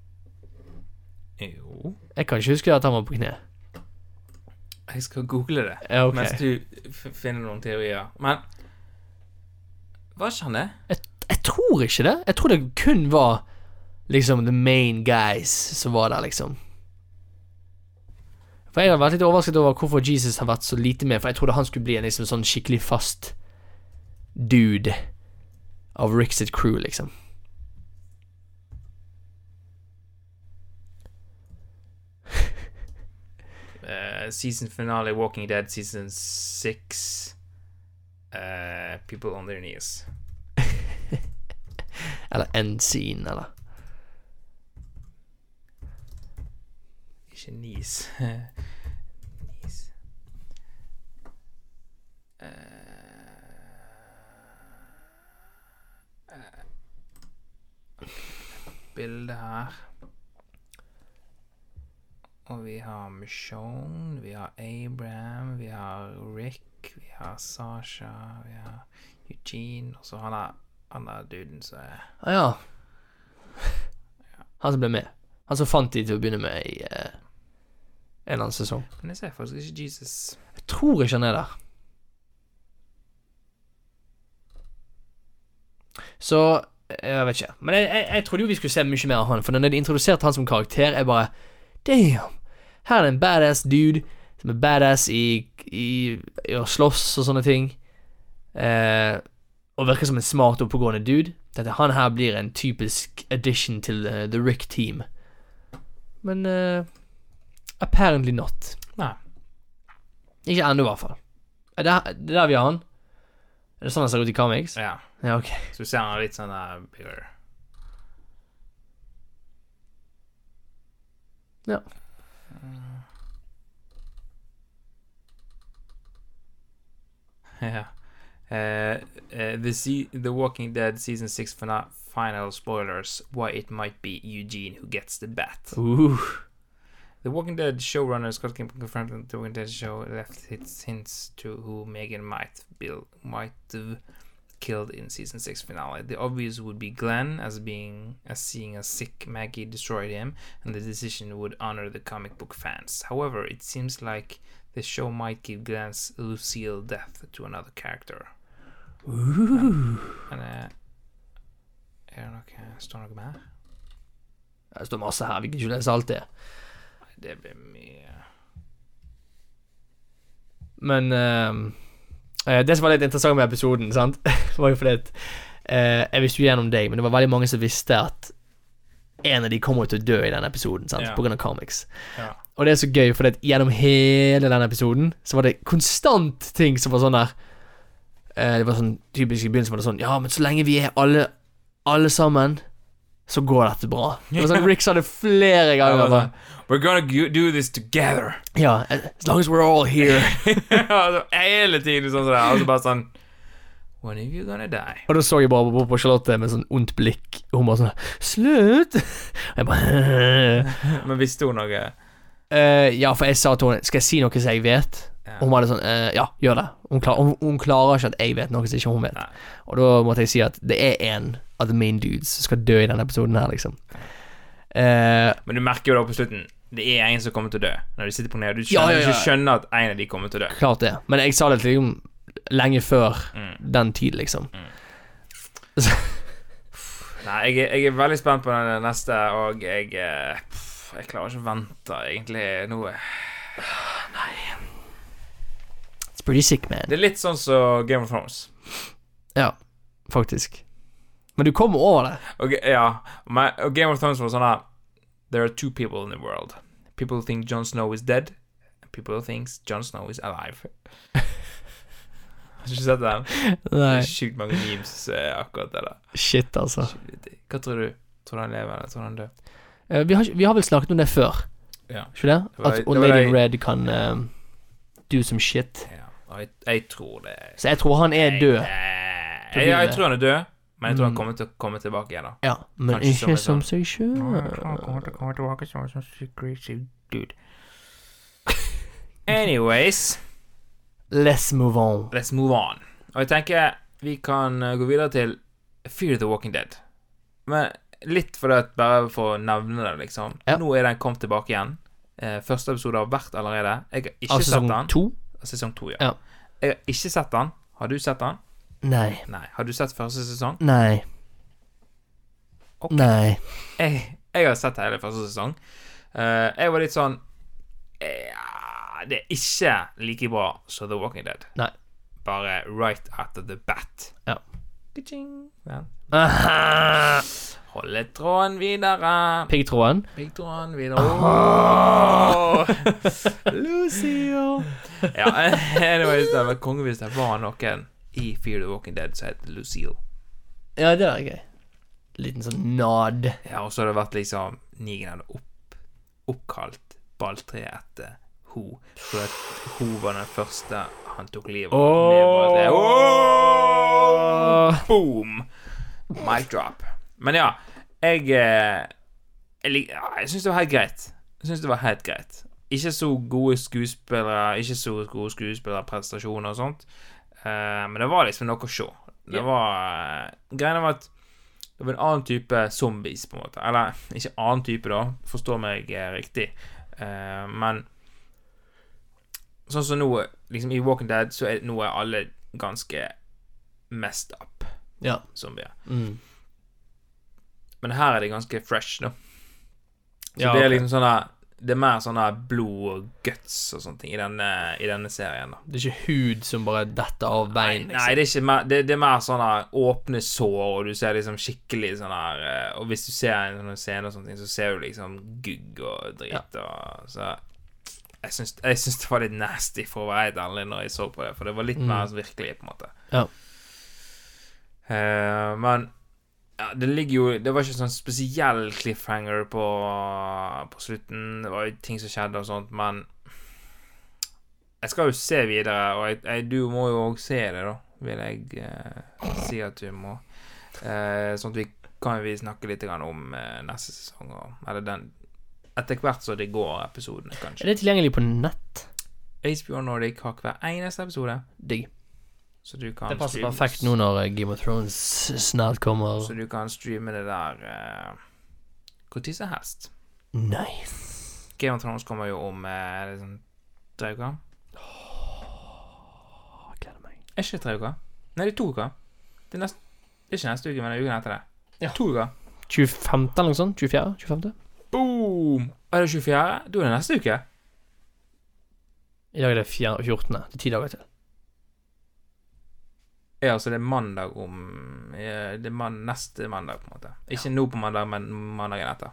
Jo. Jeg kan ikke huske at han var på kne. Jeg skal google det mens du finner noen teorier. Men var ikke han det? Jeg tror ikke det. Jeg tror det kun var liksom the main guys som var der, liksom. For jeg har vært litt overrasket over hvorfor Jesus har vært så lite med, for jeg trodde han skulle bli en liksom sånn skikkelig fast dude av Rick's crew, liksom. Season finale Walking Dead season 6 People on their knees. Eller end scene, eller ikke knees. Knees. Og vi har Michonne, vi har Abraham, vi har Rick, vi har Sasha, vi har Eugene, og så han er duden som er... Ja. Han som ble med. Han som fant de til å begynne med i en eller annen sesong. Men jeg ser faktisk ikke Jesus. Jeg tror ikke han er der. Så, jeg vet ikke. Men jeg trodde jo vi skulle se mye mer av han, for når de introduserte han som karakter, jeg bare, damn, her er en badass dude, som er badass i å slåss og sånne ting. Og virker som en smart og oppegående dude. Han her blir en typisk addition til The Rick Team. Men apparently not. Nei. Ikke enda i hvert fall. Det er der vi har han. Er det sånn han ser ut i comics? Ja. Ja, ok. Så du ser han litt sånn bigger. Ja. Ja. The Walking Dead Season 6 final spoilers, why it might be Eugene who gets the bat. Ooh. The Walking Dead showrunner Scott Gimple confirmed that the Walking Dead show left its hints to who Megan might have killed in Season 6 finale. The obvious would be Glenn, as seeing a sick Maggie destroyed him, and the decision would honor the comic book fans. However, it seems like the show might give Glenn's Lucille death to another character. Ooh. Men er det noe, står noe mer? Det står masse her, vi kan ikke lese alt det. Nei, det blir mye. Men det som var litt interessant med episoden, sant, var jo fordi at jeg visste jo gjennom deg, men det var veldig mange som visste at en av de kommer til å dø i den episoden, sant, på grunn av comics. Ja. Og det er så gøy, fordi at gjennom hele den episoden så var det konstant ting som var sånn der det var sånn typisk i begynnelsen var det sånn, ja, men så lenge vi er alle sammen, så går dette bra. Det var sånn Rick sa det flere ganger. Ja, we're gonna do this together. Ja, as long as we're all here. Altså, hele tiden sånn sånn, og så bare sånn, when are you gonna die? Og da så jeg bare på Charlotte med sånn ondt blikk, og hun bare sånn, slutt! Og jeg bare, Men visste hun noe? ja, for jeg sa til henne, skal jeg si noe som jeg vet? Ja. Og hun hadde sånn, ja, gjør det. Hun klarer ikke at jeg vet noe som ikke hun vet. Nei. Og da måtte jeg si at det er en av the main dudes som skal dø i denne episoden her, liksom. Men du merker jo da på slutten, det er en som kommer til å dø. Når de sitter på ned, du skjønner at en av de kommer til å dø. Klart det. Men jeg sa det liksom lenge før den tid, liksom. Nei, jeg er veldig spent på den neste, og jeg klarer ikke å vente, egentlig, noe. Nei. It's pretty sick, man. Det er litt sånn som Game of Thrones. Ja, faktisk. Men du kommer over det. Og Game of Thrones var sånn her, there are two people in the world. People think Jon Snow is dead, and people think Jon Snow is alive. Har du ikke sett den? Nei. Det er sykt mange memes akkurat det da. Shit, altså. Hva tror du? Tror du han lever, eller tror du han dør? Vi har vel snakket om det før. Ja. Ikke det? At Lady Red kan do some shit. Ja, jeg tror det. Så jeg tror han er død. Jeg tror han er død, men jeg tror han kommer til å komme tilbake igjen da. Ja, men ikke som seg selv. Han kommer tilbake som crazy dude. Anyways, let's move on. Og jeg tenker vi kan gå videre til Fear the Walking Dead. Men litt for det, bare for å nevne det, liksom. Ja. Nå er den kommet tilbake igjen. Første episode har vært allerede. Jeg har ikke sett den. Sesong 2, ja. Jeg har ikke sett den. Har du sett den? Nei. Har du sett første sesong? Nei. Okay. Nei. Jeg har sett hele første sesong. Jeg var litt sånn det er ikke like bra som The Walking Dead. Nei. Bare right out of the bat. Ja. Ja. Holde tråden videre. Piggtråden videre. Lucille. Ja, anyways, det var konge hvis det var noen i Fear the Walking Dead som heter Lucille. Ja, det er gøy. Liten sånn nod. Ja, og så har det vært liksom Negan hadde oppkalt balltreet etter hun, for at hun var den første han tok livet av. Boom! Mic drop. Men ja, jeg synes det var helt greit. synes det var helt greit. Ikke så gode skuespillere, prestasjoner og sånt. Men det var liksom noe å se. Det var Greiene var at det var en annen type zombies, på en måte. Eller, ikke annen type da, forstår meg riktig. Men sånn som nå, liksom i Walking Dead, så nå alle ganske messed up zombier. Men her det ganske fresh, da. Så det liksom sånn det mer sånn blod og guts og sånne ting i denne serien, da. Det ikke hud som bare detter av bein, liksom. Nei, det ikke mer, det mer sånne åpne sår, og du ser liksom skikkelig sånn her, og hvis du ser en scene og sånne ting, så ser du liksom gugg og drit, og så jeg synes det var litt nasty, for å være helt ærlig, når jeg så på det, for det var litt mer virkelig, på en måte. Men det ligger jo, det var ikke sånn spesiell cliffhanger på slutten. Det var jo ting som skjedde og sånt, men jeg skal jo se videre, og du må jo også se det, da, vil jeg si at du må. Sånn at vi kan snakke litt om neste sesong, eller den etter hvert så det går episodene, kanskje. Det tilgjengelig på nett? HBO Nordic har hver eneste episode. Digg. Så du kan det passer perfekt nå når Game of Thrones snart kommer. Så du kan streame det der hvor tid som helst. Nice. Game of Thrones kommer jo om 3 uker. Gleder meg. Ikke 3 uker? Nei, det 2 uker. Det er ikke neste uke, men det uken etter det. 2 uker. 25. eller noe sånt? 24. 25. Boom! Er det 24? Da det neste uke. I dag det 14. Det 10 dager til. Ja, så det mandag neste mandag, på en måte. Ikke nå på mandag, men mandagen etter.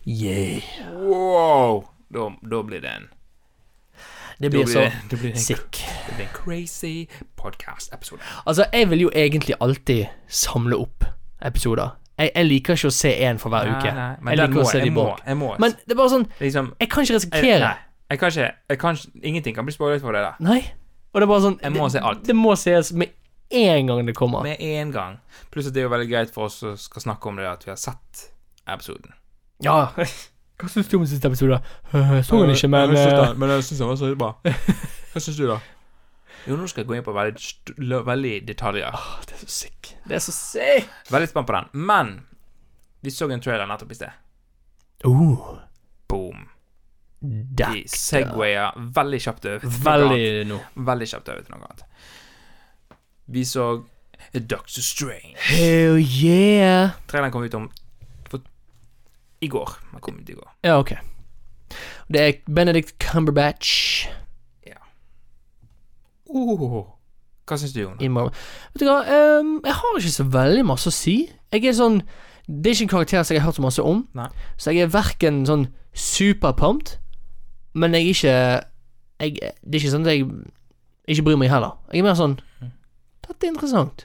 Wow! Da blir det en det blir så sick. Det blir en crazy podcast-episode. Altså, jeg vil jo egentlig alltid samle opp episoder. Jeg liker ikke å se en for hver uke. Nei, men jeg må. Men det er bare sånn, liksom, jeg kan ikke risikere. Jeg kan ikke, ingenting kan bli spoilet for det der. Nei, og det er bare sånn, jeg må se alt. Det må ses med en gang det kommer. Med en gang. Pluss at det er jo veldig greit for oss å skal snakke om det at vi har sett episoden. Ja. Hva synes du om siste episode? Så den ikke, men jeg synes den var så bra. Hva synes du da? Jo, nå skal jeg gå inn på veldig detaljer. Det så sick. Det så sick. Veldig spent på den. Men vi så en trailer nettopp i sted. Boom. Vi segwayer veldig kjapt over til veldig kjapt over til noe annet. Vi så Doctor Strange. Hell yeah. Traileren kom ut i går. Den kom ut i går. Ja, ok. Det er Benedict Cumberbatch. Ja. Hva synes du om det? Vet du hva, jeg har ikke så veldig masse å si. Jeg er sånn, det er ikke en karakter som jeg har hørt så masse om. Nei. Så jeg er hverken sånn superpumped, men jeg er ikke det er ikke sånn at jeg ikke bryr meg heller. Jeg er mer sånn, dette er interessant.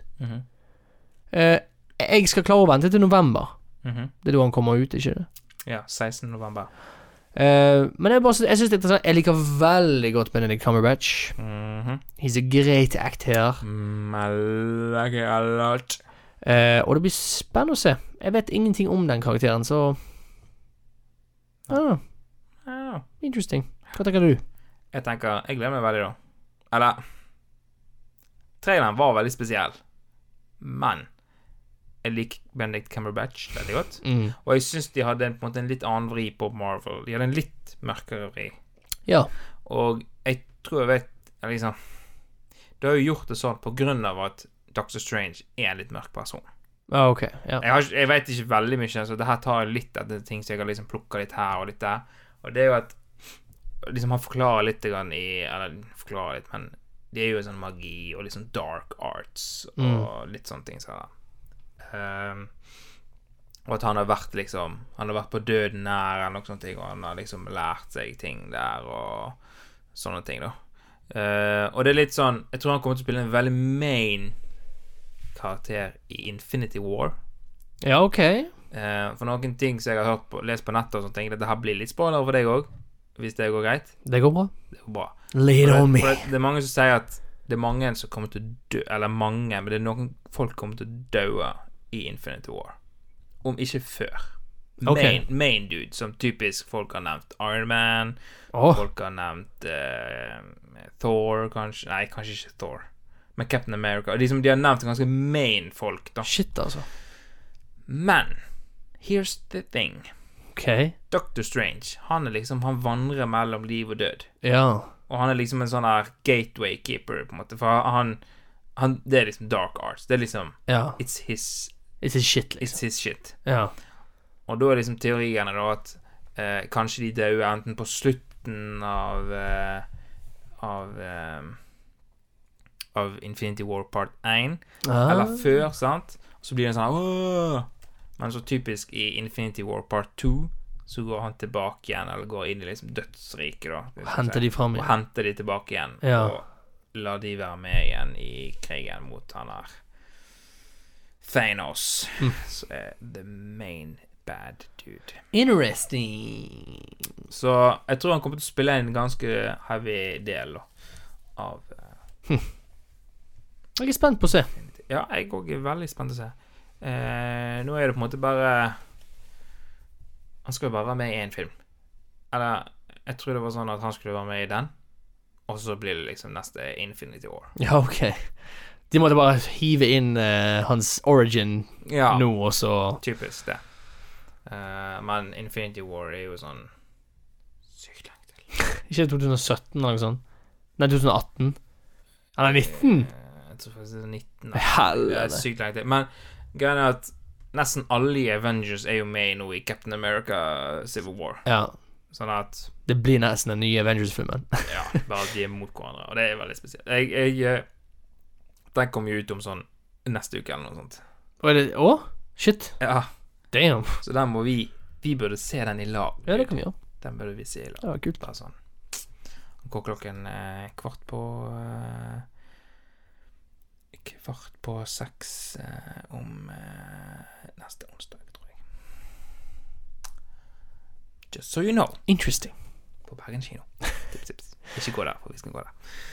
Jeg skal klare å vente til november. Det er da han kommer ut, ikke det? Ja, 16. november. Men jeg synes det er interessant. Jeg liker veldig godt Benedict Cumberbatch. He's a great actor. I like it a lot. Og det blir spennende å se. Jeg vet ingenting om den karakteren, så I don't know. Interesting. Hva tenker du? Jeg gleder meg veldig da. Eller traileren var veldig spesiell, men jeg liker Benedict Cumberbatch veldig godt. Og jeg synes de hadde på en måte en litt annen vri på Marvel. De hadde en litt mørkere vri. Ja. Og jeg tror jeg vet liksom, de har jo gjort det sånn på grunn av at Doctor Strange er en litt mørk person. Ok, ja. Jeg vet ikke veldig mye, så det her tar litt etter ting som jeg har liksom plukket litt her og litt der. Og det er jo at liksom han forklarer litt men det er jo sånn magi og litt sånn dark arts og litt sånne ting så og at han har vært på døden nær eller noe sånt ting, og han har liksom lært seg ting der og sånne ting da. Og det er litt sånn, jeg tror han kommer til å spille en veldig main karakter i Infinity War. Ja, ok. For noen ting som jeg har lest på nettet og sånne ting, dette her blir litt spoiler for deg også, hvis det går greit. Det går bra. Lay it on me. Det er mange som sier at det er mange som kommer til å dø, eller mange, men det er noen folk kommer til å dø i Infinity War. Om ikke før. Main dude, som typisk folk har nevnt Iron Man, folk har nevnt Thor, kanskje. Nei, kanskje ikke Thor, men Captain America. De har nevnt ganske main folk, da. Shit, altså. Men here's the thing. Ok. Doctor Strange, han vandrer mellom liv og død. Ja. Og han liksom en sånn her gateway keeper, på en måte. For han det liksom dark arts. Det ja. It's his shit, liksom. It's his shit. Ja. Og da teoriene da at kanskje de dør enten på slutten av Infinity War Part 1 eller før, sant? Og så blir det sånn åh! Men så typisk i Infinity War Part 2 så går han tilbake igjen, eller går inn i dødsriket da. Henter de frem igjen. Og henter de tilbake igjen. Ja. Og lar de være med igjen i krigen mot han her Thanos. Så the main bad dude. Interesting. Så jeg tror han kommer til å spille en ganske heavy del av Jeg spent på å se. Ja, jeg også veldig spent å se. Nå det på en måte bare han skal jo bare være med i en film. Eller jeg tror det var sånn at han skulle være med i den, og så blir det neste Infinity War. Ja, ok. De måtte bare hive inn hans origin nå, og så typisk det. Men Infinity War jo sånn sykt langt til. Ikke 2017 eller noe sånt? Nei, 2018? Eller 19? Jeg tror faktisk det 19. Helvete. Sykt langt til. Men greien at nesten alle i Avengers jo med nå i Captain America Civil War. Ja. Sånn at det blir nesten den nye Avengers-filmen. Ja, bare at de mot hverandre. Og det veldig spesielt. Den kommer jo ut om sånn neste uke eller noe sånt. Shit. Ja. Damn. Så den må vi burde se den i lag. Ja, det kan vi gjøre. Den burde vi se i lag. Det var kult. Bare sånn. Går klokken 5:15 om neste onsdag, tror jeg. Just so you know. Interesting. På Bergen kino. Tips. Ikke gå der, for vi skal gå der.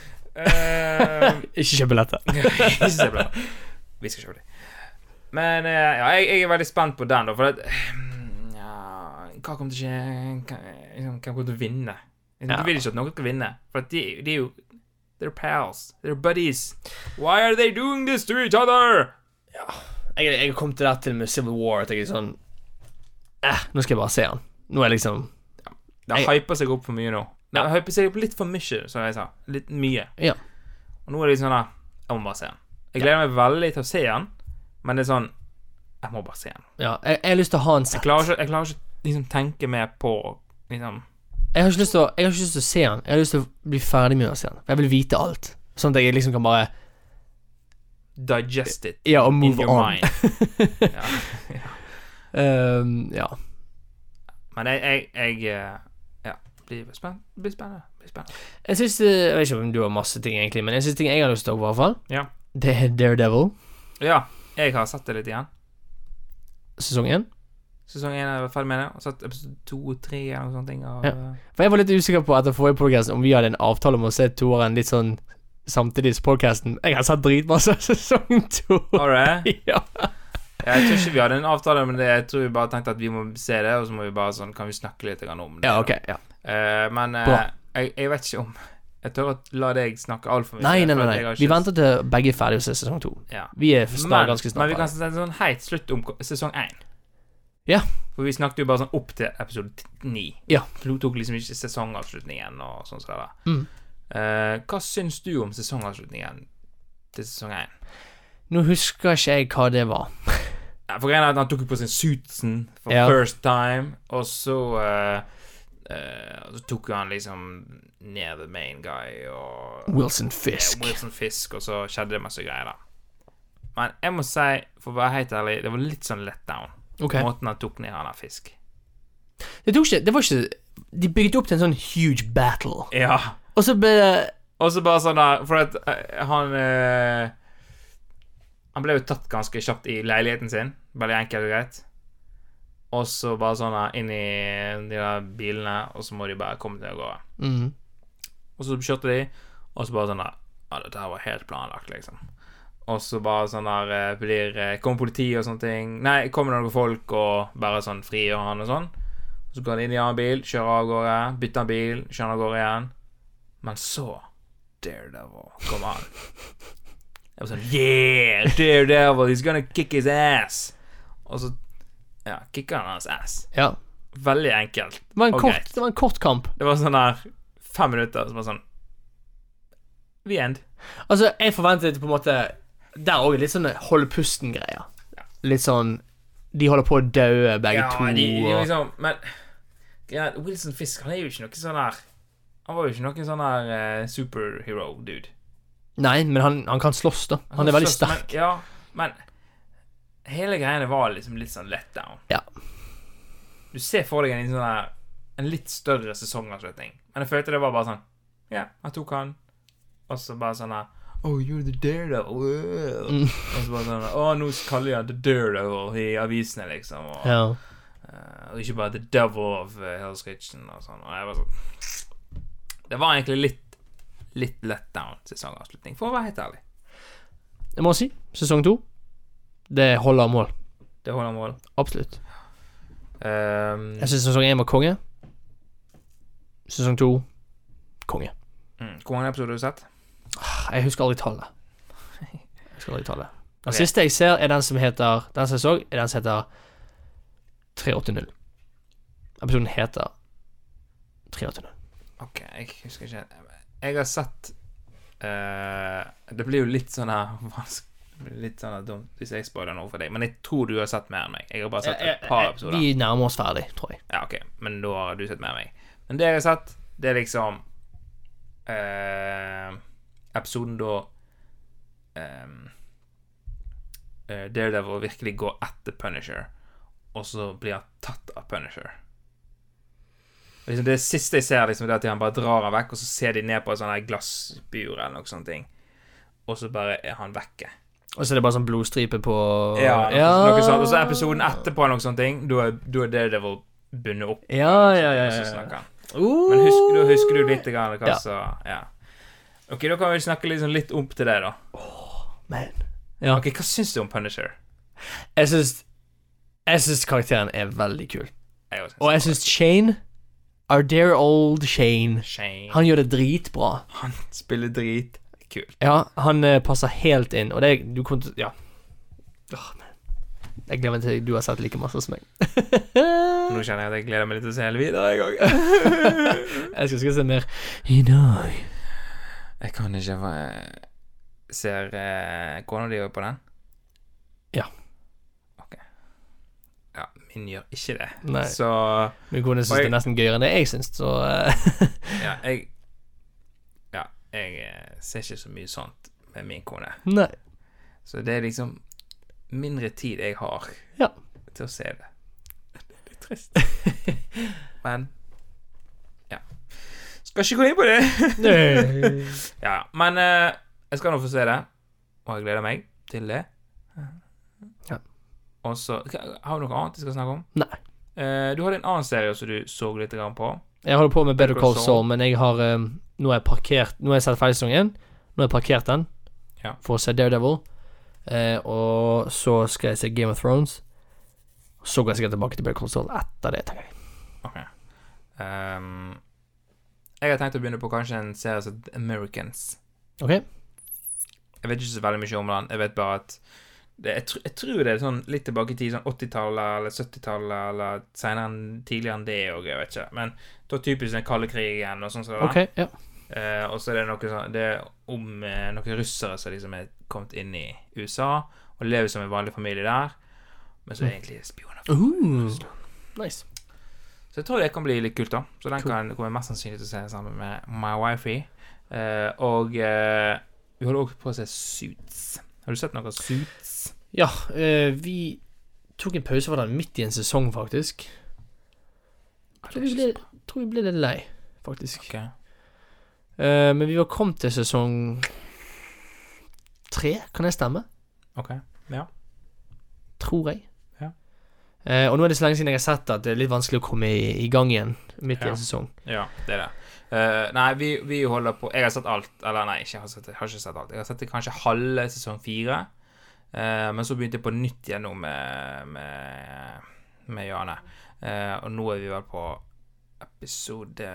Ikke kjøpe billetter. Ikke se billetter. Vi skal kjøpe det. Men ja, jeg veldig spent på den da, for at hva kommer til å skje? Hvem kommer til å vinne? Du vil ikke at noen skal vinne, for at de jo they're pals, they're buddies. Why are they doing this to each other? Ja, jeg kom til det til med Civil War, at jeg sånn nå skal jeg bare se han. Nå liksom det hyper seg opp for mye nå. Det hyper seg opp litt for mye, som jeg sa. Litt mye. Ja. Og nå det sånn jeg må bare se han. Jeg gleder meg veldig til å se han, men det sånn jeg må bare se han. Ja, jeg har lyst til å ha en sett. Jeg klarer ikke tenke mer på jeg har ikke lyst til å se han. Jeg har lyst til å bli ferdig med å se han. Jeg vil vite alt, sånn at jeg kan bare digest it og move in your on. Mind. Ja. Men jeg blir spennende. Jeg synes jeg vet ikke om du har masse ting egentlig, men jeg synes ting jeg har lyst til å, i hvert fall. Ja. Det Daredevil. Ja, jeg har sett det litt igjen. Sesong 1? Sesong 1 jeg ferdig med det. Og sett episode 2 og 3 eller noe sånt ting av, For jeg var litt usikker på etter forrige podcast om vi hadde en avtale om å se toeren litt sånn samtidig som podcasten. Jeg har sett dritmasse sesong 2. Har du det? Ja. Jeg tror ikke vi hadde en avtale med det. Jeg tror vi bare tenkte at vi må se det, og så må vi bare sånn, kan vi snakke litt om det. Ja, ok, ja. Men jeg vet ikke om jeg tør å la deg snakke alt for mye. Nei. Vi venter til begge er ferdig å se sesong 2. Ja. Vi snart ganske snart. Men vi kan se en sånn helt slutt om sesong 1. Ja. For vi snakket jo bare sånn opp til episode 9. Ja. For du tok liksom ikke sesongavslutningen og sånn som det der. Hva syns du om sesongavslutningen til sesong 1? Nå husker ikke jeg hva det var. For greien at han tok på sin suitsen for first time, og så tok han liksom ned the main guy og Wilson Fisk, og så skjedde det masse greier da. Men jeg må si, for å være helt ærlig, det var litt sånn letdown. Måten han tok ned han av Fisk. Det var ikke de bygde opp til en sånn huge battle. Ja. Og så ble det bare sånn der, for at han ble jo tatt ganske kjapt i leiligheten sin. Veldig enkelt og greit. Og så bare sånn inn i de der bilene, og så må de bare komme til å gå. Og så kjørte de, og så bare sånn dette her var helt planlagt, liksom. og så bare sånn der kommer politiet og sånne ting. Nei, kommer det noen folk og bare sånn frigjør han og sånn. Så går han inn i en bil, kjører av gårde, bytter en bil, kjører av gårde igjen. Men så Daredevil kommer han. Jeg var sånn, yeah, Daredevil, he's gonna kick his ass. Og så, ja, kicker han hans ass. Ja. Veldig enkelt. Det var greit. det var en kort kamp. Det var sånn der 5 minutter, så var sånn, the end. Altså, jeg forventet på en måte, der også litt sånn holde pusten-greier. Ja. Litt sånn, de holder på å dø begge to. Ja, de liksom, men ja, Wilson Fisk, han er jo ikke noe sånn der, han var jo ikke noen sånn der superhero-dude. Nei, men han kan slåss da. Han er veldig sterk. Men hele greiene var liksom litt sånn let down. Ja. Du ser for deg en litt større sesongavslutning. Men jeg følte det var bare sånn, ja, han tok han, og så bare sånn her, oh, you're the Daredevil. Og så bare sånn, nå kaller jeg han The Daredevil i avisene, liksom. Og ikke bare The Devil of Hell's Kitchen og sånn. Og jeg var sånn, det var egentlig litt let down sesongavslutning, for å være helt ærlig. Jeg må si, sesong 2, det holder mål. Det holder mål. Absolutt. Jeg synes sesong 1 var konge. Sesong 2, konge. Hvor mange episoder har du sett? Jeg husker aldri tallet. Den siste jeg ser er den som heter, den som jeg så, er den som heter 380. Episoden heter 380. Ok, jeg husker ikke. Jeg har sett det blir jo litt sånn her litt sånn dumt hvis jeg spoiler noe for deg, men jeg tror du har sett mer enn meg. Jeg har bare sett et par episoder. Vi nærmer oss ferdig, tror jeg. Ja, ok, men da har du sett mer enn meg. Men det jeg har sett, det er liksom episoden da Daredevil virkelig går etter Punisher, og så blir han tatt av Punisher. Liksom det siste jeg ser, liksom, det er at han bare drar han vekk, og så ser de ned på et sånt glassbur eller noe sånt ting, og så bare er han vekke. Og så er det bare sånn blodstripe på... Ja, noe sånt. Og så episoden etterpå noe sånt ting, da er Daredevil bunnet opp. Ja. Og så snakker han. Men husker du litt grann hva så... Ja. Ok, da kan vi snakke litt opp til det da. Man. Ja. Ok, hva synes du om Punisher? Jeg synes karakteren er veldig kul. Og jeg synes Shane, our dear old Shane, han gjør det dritbra. Han spiller drit kult. Ja, han passer helt inn. Og det du kommer til... Ja. Jeg gleder meg til du har sett like masse som meg. Nå kjenner jeg at jeg gleder meg litt til å se hele videre en gang. Jeg skal se mer i dag. Jeg kan ikke ser kona di på den? Ja. Ok. Ja, min gjør ikke det. Nei. Så min kone synes det er nesten gøyere enn det jeg synes, så... Ja, jeg ser ikke så mye sånt med min kone. Nei. Så det er liksom mindre tid jeg har til å se det. Det er litt trist. Men ja. Skal ikke gå inn på det. Nei. Ja, men jeg skal nå få se det, og jeg gleder meg til det. Ja. Og så har du noe annet jeg skal snakke om? Nei. Du hadde en annen serie som du så litt grann på. Jeg holder på med Better Call Saul, men jeg har nå har jeg sett ferdig sesong 1. Nå har jeg parkert den for å se Daredevil, og så skal jeg se Game of Thrones. Så går jeg sikkert tilbake til Better Call Saul etter det, tenker jeg. Ok. Jeg har tenkt å begynne på kanskje en serie som Americans. Ok. Jeg vet ikke så veldig mye om den. Jeg vet bare at jeg tror det er sånn litt tilbake til sånn 80-tallet eller 70-tallet eller senere tidligere enn det, og jeg vet ikke. Men da typisk den kalde krigen og sånn. Ok, ja. Og så er det noe sånn, det er om noen russere som liksom er kommet inn i USA og lever som en vanlig familie der, men så er egentlig spioner. Nice. Så jeg tror det kan bli litt kult da. Så den kommer jeg mest sannsynlig til å se sammen med my wifey. Og vi holder også på å se Suits. Har du sett noe Suits? Ja, vi tok en pause for den midt i en sesong, faktisk. Jeg tror vi ble litt lei, faktisk. Ok. Men vi var kommet til sesong 3, kan det stemme? Ok, ja. Tror jeg. Ja. Og nå er det så lenge siden jeg har sett at det er litt vanskelig å komme i gang igjen midt i en sesong. Ja, det er det. Nei, vi holder på. Jeg har sett alt. Eller nei, jeg har ikke sett alt. Jeg har sett det kanskje halve sesong 4. Men så begynte jeg på nytt igjen nå med Jane. Og nå er vi vel på episode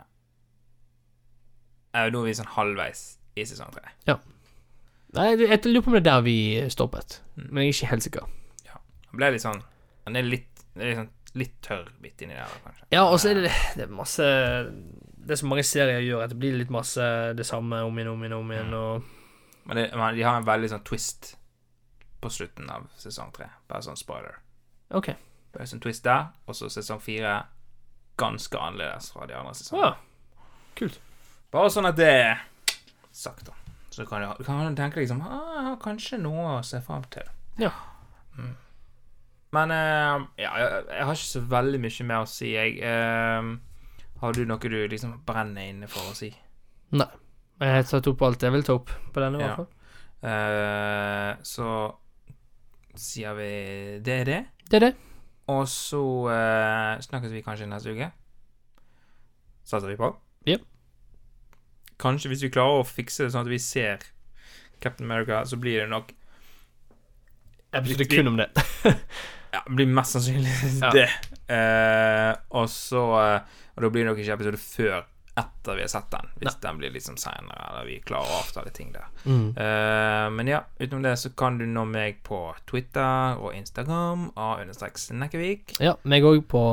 Nå er vi sånn halvveis i sesong 3. Ja. Nei, jeg lurer på om det er der vi stoppet. Men jeg er ikke helt sikker. Ja, det ble litt sånn den er litt tørr bit inni der, kanskje. Ja, og så er det masse. Det er så mange serier gjør at det blir litt masse det samme om igjen og... Men de har en veldig sånn twist på slutten av sesong 3. Bare sånn spoiler. Ok. Bare sånn twist der, og så sesong 4 ganske annerledes fra de andre sesongene. Ja, kult. Bare sånn at det er sagt da. Så du kan tenke liksom, kanskje noe å se frem til. Ja. Men jeg har ikke så veldig mye mer å si. Har du noe du liksom brenner inne for å si? Nei. Jeg har tatt opp alt jeg vil ta opp på denne i hvert fall. Så sier vi det er det. Det er det. Og så snakkes vi kanskje neste uke. Satser vi på? Ja. Kanskje hvis vi klarer å fikse det sånn at vi ser Captain America, så blir det nok episode kun om det. Ja, det blir mest sannsynlig det. Og da blir det nok ikke episode før etter vi har sett den, hvis den blir liksom senere, eller vi klarer å avtale ting der. Men ja, utenom det så kan du nå meg på Twitter og Instagram _Snekkevik. Ja, meg også på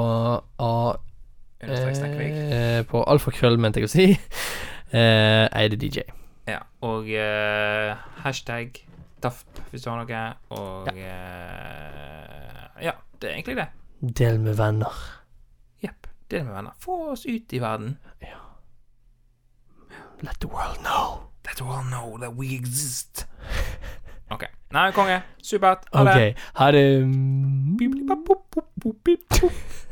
_Snekkevik. På alfakrøll, mente jeg å si. Eide DJ. Ja, og hashtag Daft, hvis du har noe. Og ja, det er egentlig det. Del med venner. Jepp, del med venner. Få oss ut i verden. Ja. Let the world know. Let the world know that we exist. Ok. Nei, konge. Supert. Ha det. Ok, ha det.